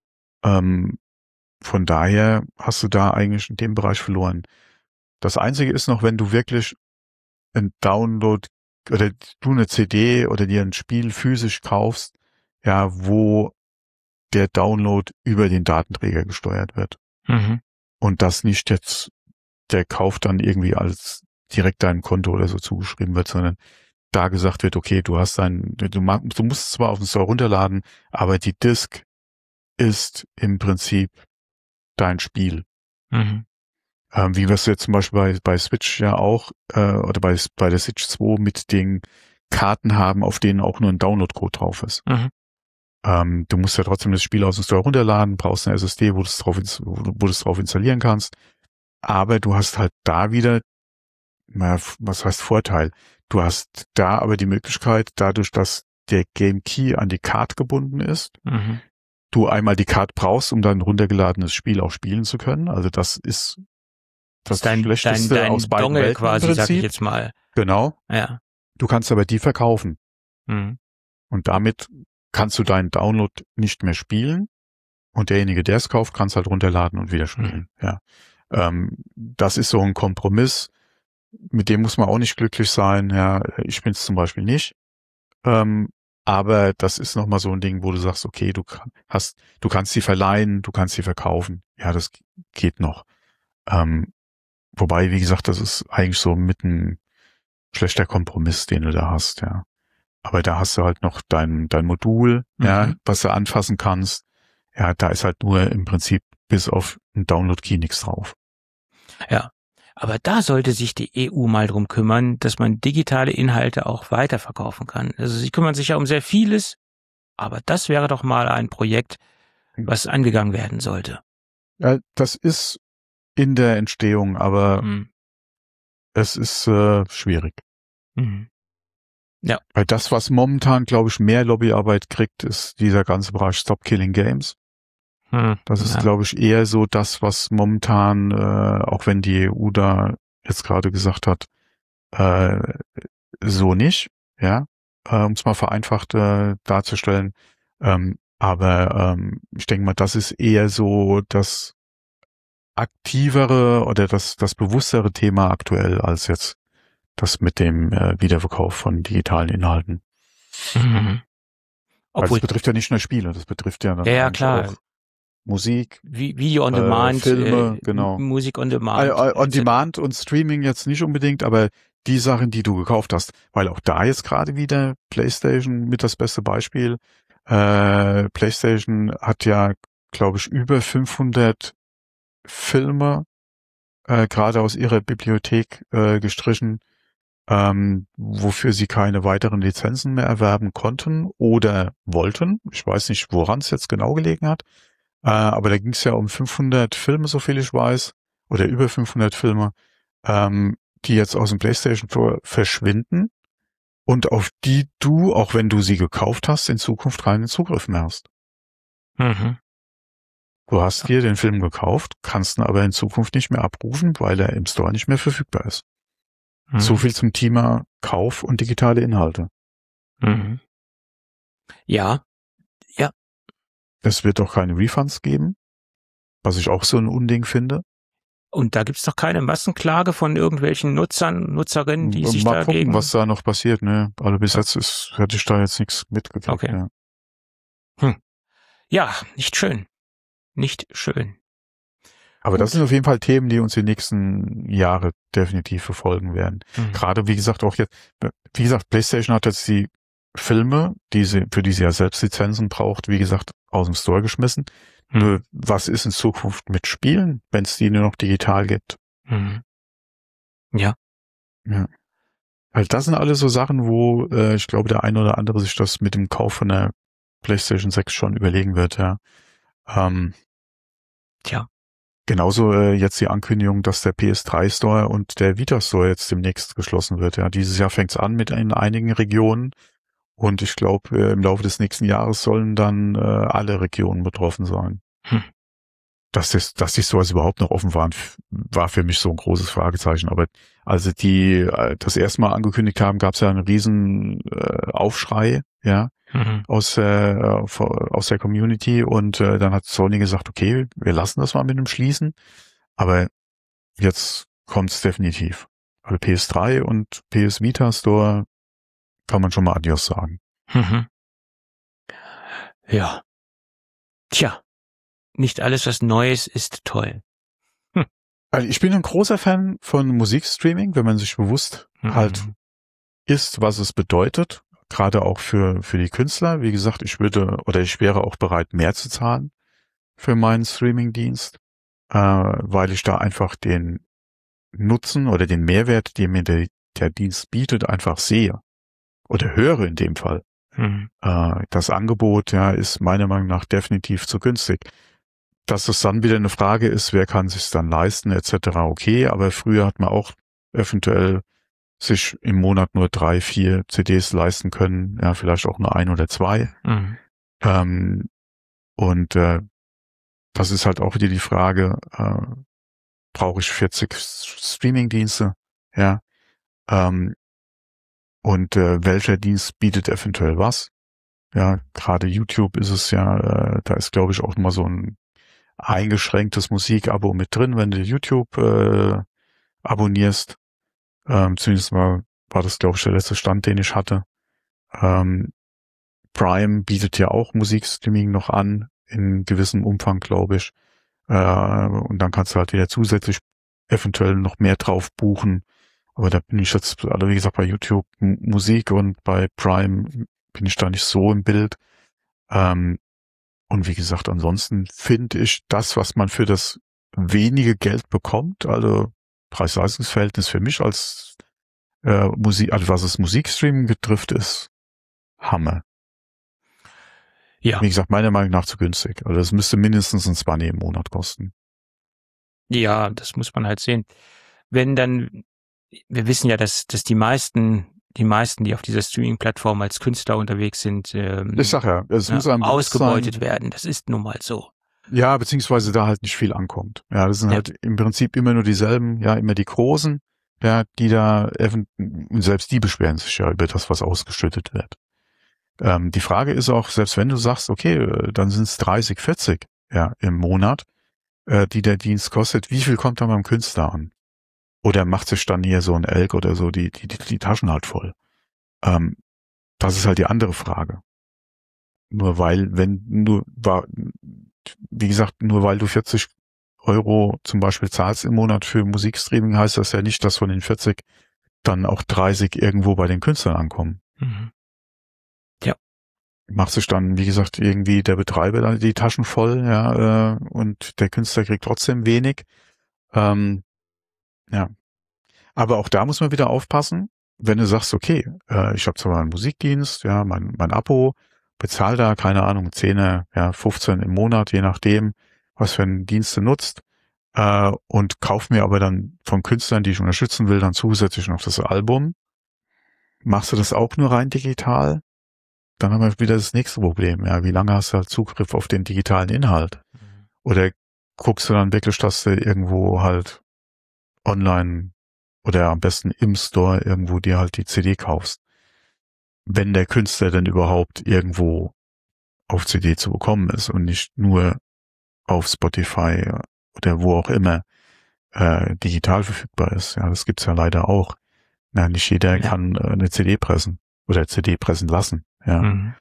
Von daher hast du da eigentlich in dem Bereich verloren. Das Einzige ist noch, wenn du wirklich ein Download oder du eine CD oder dir ein Spiel physisch kaufst, ja, wo der Download über den Datenträger gesteuert wird. Und das nicht jetzt der Kauf dann irgendwie als direkt deinem Konto oder so zugeschrieben wird, sondern da gesagt wird, okay, du musst es zwar auf den Store runterladen, aber die Disk ist im Prinzip dein Spiel. Wie wir es jetzt zum Beispiel bei Switch ja auch, oder bei der Switch 2 mit den Karten haben, auf denen auch nur ein Download-Code drauf ist. Du musst ja trotzdem das Spiel aus dem Store runterladen, brauchst eine SSD, wo du es drauf installieren kannst. Aber du hast halt da wieder, was heißt Vorteil? Du hast da aber die Möglichkeit, dadurch, dass der Game Key an die Card gebunden ist, du einmal die Card brauchst, um dein runtergeladenes Spiel auch spielen zu können. Also das ist das Schlechteste dein aus beiden Dongle Welten quasi, im Prinzip. sag ich jetzt mal. Genau. Ja. Du kannst aber die verkaufen. Und damit kannst du deinen Download nicht mehr spielen und derjenige, der es kauft, kann es halt runterladen und wieder spielen. Ja, das ist so ein Kompromiss, mit dem muss man auch nicht glücklich sein. Ja, ich bin es zum Beispiel nicht. Aber das ist nochmal so ein Ding, wo du sagst, okay, du kannst sie verleihen, du kannst sie verkaufen. Ja, das geht noch. Wobei, wie gesagt, das ist eigentlich so mit ein schlechter Kompromiss, den du da hast, ja. Aber da hast du halt noch dein Modul, ja, was du anfassen kannst. Ja, da ist halt nur im Prinzip bis auf einen Download-Key nichts drauf. Ja, aber da sollte sich die EU mal drum kümmern, dass man digitale Inhalte auch weiterverkaufen kann. Also sie kümmern sich ja um sehr vieles, aber das wäre doch mal ein Projekt, was angegangen werden sollte. Ja, das ist in der Entstehung, aber es ist schwierig. Ja. Weil das, was momentan, glaube ich, mehr Lobbyarbeit kriegt, ist dieser ganze Bereich Stop Killing Games. Das ist, glaube ich, eher so das, was momentan, auch wenn die EU da jetzt gerade gesagt hat, so nicht, ja, um es mal vereinfacht darzustellen. Aber ich denke mal, das ist eher so das aktivere oder das bewusstere Thema aktuell als jetzt das mit dem Wiederverkauf von digitalen Inhalten. Obwohl, das betrifft ja nicht nur Spiele, das betrifft ja dann klar. auch Musik, Video on Demand, Filme, genau. Musik on Demand. On Demand und Streaming jetzt nicht unbedingt, aber die Sachen, die du gekauft hast, weil auch da jetzt gerade wieder PlayStation mit das beste Beispiel. PlayStation hat ja, glaube ich, über 500 Filme gerade aus ihrer Bibliothek gestrichen, wofür sie keine weiteren Lizenzen mehr erwerben konnten oder wollten. Ich weiß nicht, woran es jetzt genau gelegen hat. Aber da ging es ja um 500 Filme, so viel ich weiß, oder über 500 Filme, die jetzt aus dem PlayStation Store verschwinden und auf die du, auch wenn du sie gekauft hast, in Zukunft keinen Zugriff mehr hast. Du hast dir den Film gekauft, kannst ihn aber in Zukunft nicht mehr abrufen, weil er im Store nicht mehr verfügbar ist. So viel zum Thema Kauf und digitale Inhalte. Ja. Es wird doch keine Refunds geben, was ich auch so ein Unding finde. Und da gibt's doch keine Massenklage von irgendwelchen Nutzerinnen, die sich mal dagegen... gucken, was da noch passiert, ne? Also bis jetzt hätte ich da jetzt nichts mitgekriegt. Okay. Ja. Ja, nicht schön. Nicht schön. Aber das sind auf jeden Fall Themen, die uns die nächsten Jahre definitiv verfolgen werden. Gerade, wie gesagt, auch jetzt, PlayStation hat jetzt die Filme, für die sie ja selbst Lizenzen braucht, wie gesagt, aus dem Store geschmissen. Nur, was ist in Zukunft mit Spielen, wenn es die nur noch digital gibt? Ja. Also das sind alles so Sachen, wo ich glaube, der eine oder andere sich das mit dem Kauf von der PlayStation 6 schon überlegen wird, ja. Genauso jetzt die Ankündigung, dass der PS3 Store und der Vita Store jetzt demnächst geschlossen wird. Ja, dieses Jahr fängt's an mit in einigen Regionen und ich glaube, im Laufe des nächsten Jahres sollen dann alle Regionen betroffen sein. Dass die Stores überhaupt noch offen waren, war für mich so ein großes Fragezeichen. Aber als die das erste Mal angekündigt haben, gab's ja einen riesen Aufschrei, ja. Aus der Community und dann hat Sony gesagt, okay, wir lassen das mal mit dem Schließen, aber jetzt kommt's definitiv. Also PS3 und PS Vita Store kann man schon mal Adios sagen. Ja. Tja, nicht alles, was Neues ist toll. Also ich bin ein großer Fan von Musikstreaming, wenn man sich bewusst halt ist, was es bedeutet. Gerade auch für die Künstler. Wie gesagt, ich wäre auch bereit, mehr zu zahlen für meinen Streaming-Dienst, weil ich da einfach den Nutzen oder den Mehrwert, den mir der Dienst bietet, einfach sehe oder höre in dem Fall. Das Angebot, ja, ist meiner Meinung nach definitiv zu günstig. Dass es dann wieder eine Frage ist, wer kann sich's dann leisten, etc. Okay, aber früher hat man auch eventuell sich im Monat nur 3, 4 CDs leisten können, ja, vielleicht auch nur 1 oder 2. Und das ist halt auch wieder die Frage, brauche ich 40 Streaming-Dienste, ja, und welcher Dienst bietet eventuell was? Ja, gerade YouTube ist es ja, da ist, glaube ich, auch mal so ein eingeschränktes Musikabo mit drin, wenn du YouTube abonnierst. Zumindest war das, glaube ich, der letzte Stand, den ich hatte. Prime bietet ja auch Musikstreaming noch an, in gewissem Umfang, glaube ich. Und dann kannst du halt wieder zusätzlich eventuell noch mehr drauf buchen. Aber da bin ich jetzt, also wie gesagt, bei YouTube Musik und bei Prime bin ich da nicht so im Bild. Und wie gesagt, ansonsten finde ich das, was man für das wenige Geld bekommt, also Preis-Leistungs-Verhältnis für mich als Musik, also was es Musikstreaming betrifft, ist Hammer. Ja. Wie gesagt, meiner Meinung nach zu günstig. Also das müsste mindestens ein 20 im Monat kosten. Ja, das muss man halt sehen. Wenn dann, wir wissen ja, dass die meisten, die auf dieser Streaming-Plattform als Künstler unterwegs sind, ich sag ja, es muss einem ausgebeutet werden. Das ist nun mal so. Ja, beziehungsweise da halt nicht viel ankommt. Ja, das sind halt im Prinzip immer nur dieselben, ja, immer die Großen, ja, die da, selbst die beschweren sich ja über das, was ausgeschüttet wird. Die Frage ist auch, selbst wenn du sagst, okay, dann sind es 30, 40, ja, im Monat, die der Dienst kostet, wie viel kommt dann beim Künstler an? Oder macht sich dann hier so ein Elk oder so die Taschen halt voll? Das ist halt die andere Frage. Nur weil, wie gesagt, nur weil du 40 € zum Beispiel zahlst im Monat für Musikstreaming, heißt das ja nicht, dass von den 40 dann auch 30 irgendwo bei den Künstlern ankommen. Mhm. Ja. Macht sich dann, wie gesagt, irgendwie der Betreiber dann die Taschen voll, ja, und der Künstler kriegt trotzdem wenig. Ja. Aber auch da muss man wieder aufpassen, wenn du sagst, okay, ich habe zwar einen Musikdienst, ja, mein Abo, bezahl da, keine Ahnung, 10, ja, 15 im Monat, je nachdem, was für einen Dienst du nutzt, und kauf mir aber dann von Künstlern, die ich unterstützen will, dann zusätzlich noch das Album. Machst du das auch nur rein digital? Dann haben wir wieder das nächste Problem, ja, wie lange hast du halt Zugriff auf den digitalen Inhalt? Oder guckst du dann wirklich, dass du irgendwo halt online oder am besten im Store irgendwo dir halt die CD kaufst? Wenn der Künstler denn überhaupt irgendwo auf CD zu bekommen ist und nicht nur auf Spotify oder wo auch immer digital verfügbar ist. Ja, das gibt's ja leider auch. Na, nicht jeder kann eine CD pressen oder CD pressen lassen. Ja. Mhm.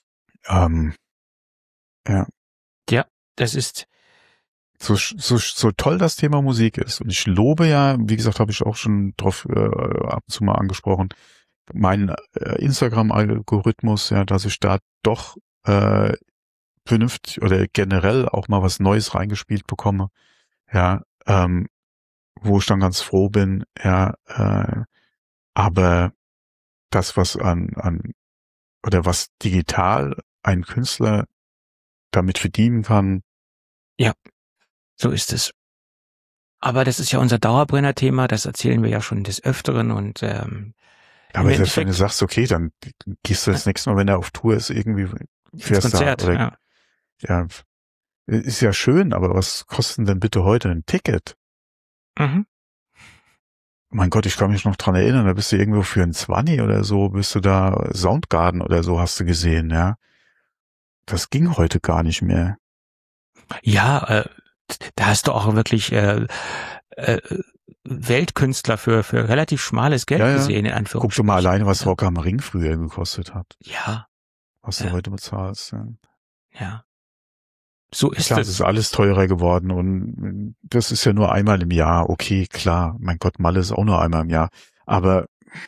Ja. Ja, das ist so toll das Thema Musik ist. Und ich lobe ja, wie gesagt, habe ich auch schon drauf ab und zu mal angesprochen, mein Instagram-Algorithmus, ja, dass ich da doch vernünftig oder generell auch mal was Neues reingespielt bekomme, ja, wo ich dann ganz froh bin, ja, aber das, was oder was digital ein Künstler damit verdienen kann. Ja, so ist es. Aber das ist ja unser Dauerbrenner-Thema, das erzählen wir ja schon des Öfteren und aber selbst wenn du sagst, okay, dann gehst du das nächste Mal, wenn er auf Tour ist, irgendwie fährst Konzert, da oder ja, ist ja schön, aber was kostet denn bitte heute ein Ticket? Mhm. Mein Gott, ich kann mich noch dran erinnern, da bist du irgendwo für ein 20 oder so, bist du da Soundgarden oder so hast du gesehen, ja. Das ging heute gar nicht mehr. Ja, da hast du auch wirklich Weltkünstler für relativ schmales Geld gesehen, in Anführungsstrichen. Guck doch mal alleine, was Rock am Ring früher gekostet hat. Ja. Was du heute bezahlst. Ja. So ist klar, es ist alles teurer geworden und das ist ja nur einmal im Jahr. Okay, klar. Mein Gott, Malle ist auch nur einmal im Jahr. Aber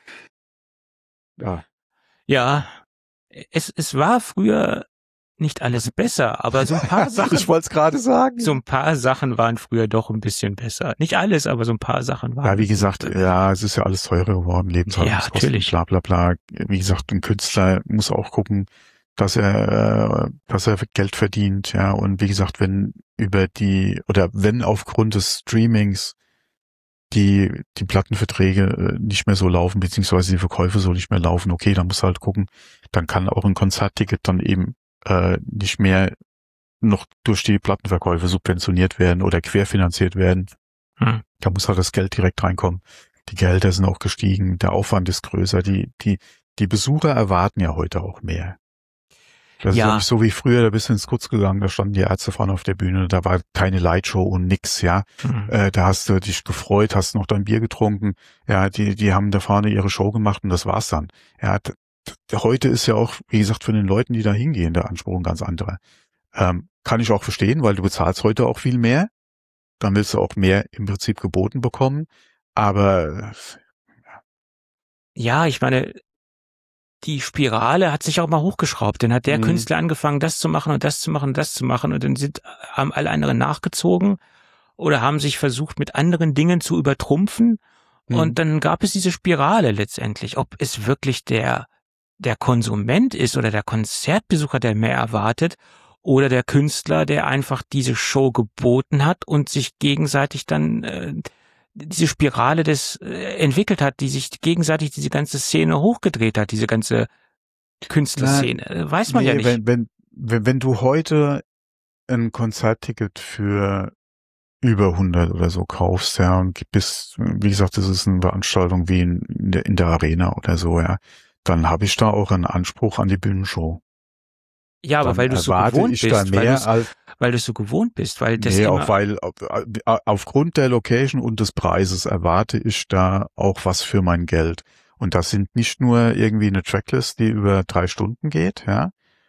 ja. Ja, es war früher nicht alles besser, aber so ein paar Sachen. Ich wollte es gerade sagen. So ein paar Sachen waren früher doch ein bisschen besser. Nicht alles, aber so ein paar Sachen waren. Ja, wie gesagt, ja, es ist ja alles teurer geworden, Lebenshaltungskosten, ja, natürlich. Bla bla bla. Wie gesagt, ein Künstler muss auch gucken, dass er Geld verdient, ja. Und wie gesagt, wenn aufgrund des Streamings die Plattenverträge nicht mehr so laufen, beziehungsweise die Verkäufe so nicht mehr laufen, okay, dann muss halt gucken, dann kann auch ein Konzertticket dann eben nicht mehr noch durch die Plattenverkäufe subventioniert werden oder querfinanziert werden. Da muss halt das Geld direkt reinkommen. Die Gehälter sind auch gestiegen, der Aufwand ist größer, die Besucher erwarten ja heute auch mehr. Das ist ja nicht so wie früher, da bist du ins Kurz gegangen, da standen die Ärzte vorne auf der Bühne, da war keine Lightshow und nix, ja. Da hast du dich gefreut, hast noch dein Bier getrunken, ja, die haben da vorne ihre Show gemacht und das war's dann. Ja, heute ist ja auch, wie gesagt, für den Leuten, die da hingehen, der Anspruch ein ganz anderer. Kann ich auch verstehen, weil du bezahlst heute auch viel mehr, dann willst du auch mehr im Prinzip geboten bekommen, aber ja, ich meine, die Spirale hat sich auch mal hochgeschraubt. Dann hat der Künstler angefangen, das zu machen und das zu machen und das zu machen und dann haben alle anderen nachgezogen oder haben sich versucht, mit anderen Dingen zu übertrumpfen und dann gab es diese Spirale letztendlich. Ob es wirklich der Konsument ist oder der Konzertbesucher, der mehr erwartet oder der Künstler, der einfach diese Show geboten hat und sich gegenseitig dann diese Spirale entwickelt hat, die sich gegenseitig diese ganze Szene hochgedreht hat, diese ganze Künstlerszene. Weiß man ja nicht. Wenn du heute ein Konzertticket für über 100 oder so kaufst, ja, und bist, wie gesagt, das ist eine Veranstaltung wie in der Arena oder so, ja, dann habe ich da auch einen Anspruch an die Bühnenshow. Ja, aber weil du so gewohnt bist, weil du so gewohnt bist, weil das aufgrund der Location und des Preises erwarte ich da auch was für mein Geld. Und das sind nicht nur irgendwie eine Tracklist, die über 3 Stunden geht, ja,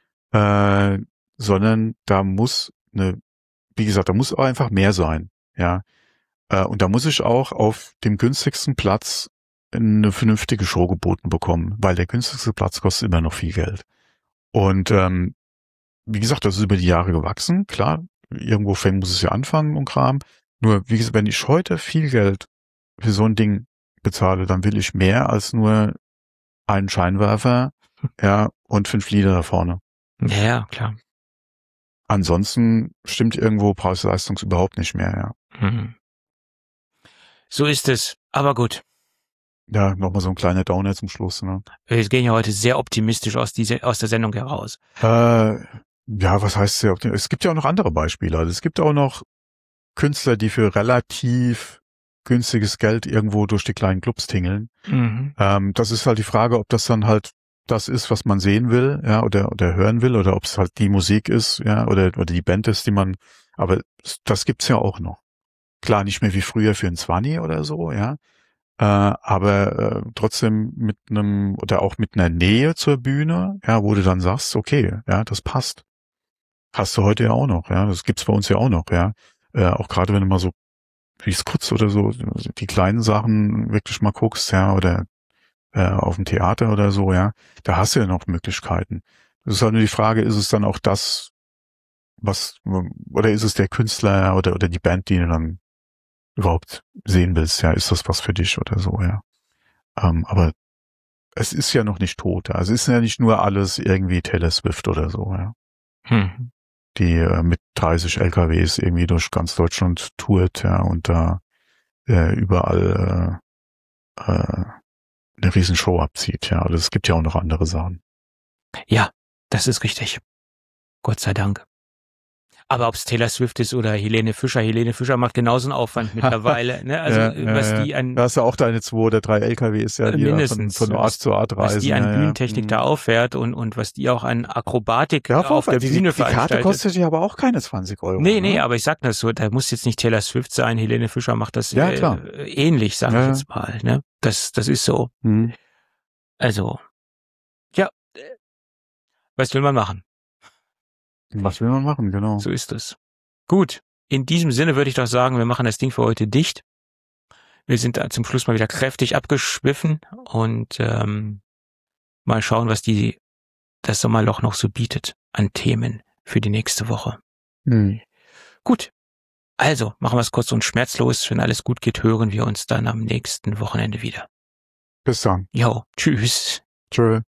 sondern da muss wie gesagt, da muss auch einfach mehr sein, ja. Und da muss ich auch auf dem günstigsten Platz eine vernünftige Show geboten bekommen, weil der günstigste Platz kostet immer noch viel Geld. Und wie gesagt, das ist über die Jahre gewachsen. Klar, irgendwo muss es ja anfangen und Kram. Nur, wie gesagt, wenn ich heute viel Geld für so ein Ding bezahle, dann will ich mehr als nur einen Scheinwerfer, ja, und 5 Lieder da vorne. Ja, klar. Ansonsten stimmt irgendwo Preis-Leistungs überhaupt nicht mehr, ja. So ist es. Aber gut. Ja, nochmal so ein kleiner Downer zum Schluss, ne? Wir gehen ja heute sehr optimistisch aus der Sendung heraus. Ja, was heißt sehr optimistisch? Es gibt ja auch noch andere Beispiele. Also es gibt auch noch Künstler, die für relativ günstiges Geld irgendwo durch die kleinen Clubs tingeln. Das ist halt die Frage, ob das dann halt das ist, was man sehen will, ja, oder hören will, oder ob es halt die Musik ist, ja, oder die Band ist, aber das gibt's ja auch noch. Klar, nicht mehr wie früher für ein 20 oder so, ja, aber trotzdem mit auch mit einer Nähe zur Bühne, ja, wo du dann sagst, okay, ja, das passt. Hast du heute ja auch noch, ja, das gibt's bei uns ja auch noch, ja, auch gerade wenn du mal so wie Skutz oder so die kleinen Sachen wirklich mal guckst, ja, oder auf dem Theater oder so, ja, da hast du ja noch Möglichkeiten. Das ist halt nur die Frage, ist es dann auch das, oder ist es der Künstler oder die Band, die du dann überhaupt sehen willst, ja, ist das was für dich oder so, ja. Aber es ist ja noch nicht tot, ja. Also es ist ja nicht nur alles irgendwie Taylor Swift oder so, ja. Die mit 30 LKWs irgendwie durch ganz Deutschland tourt, ja, und da überall eine Riesenshow abzieht, ja. Also es gibt ja auch noch andere Sachen. Ja, das ist richtig. Gott sei Dank. Aber ob es Taylor Swift ist oder Helene Fischer macht genauso einen Aufwand mittlerweile. Ne? Also was die an... Da hast du auch deine 2 oder 3 LKWs, ja, die mindestens, von Ort zu Ort reisen. Was die an Bühnentechnik da auffährt und was die auch an Akrobatik auf der Bühne veranstaltet. Die Karte kostet ja aber auch keine 20 €. Nee, aber ich sag das so, da muss jetzt nicht Taylor Swift sein, Helene Fischer macht das ähnlich, sag ich jetzt mal. Ne? Das ist so. Also, ja, was will man machen? Was will man machen, genau. So ist es. Gut, in diesem Sinne würde ich doch sagen, wir machen das Ding für heute dicht. Wir sind da zum Schluss mal wieder kräftig abgeschwiffen und mal schauen, was das Sommerloch noch so bietet an Themen für die nächste Woche. Gut, also machen wir es kurz und schmerzlos. Wenn alles gut geht, hören wir uns dann am nächsten Wochenende wieder. Bis dann. Jo, tschüss. Tschö.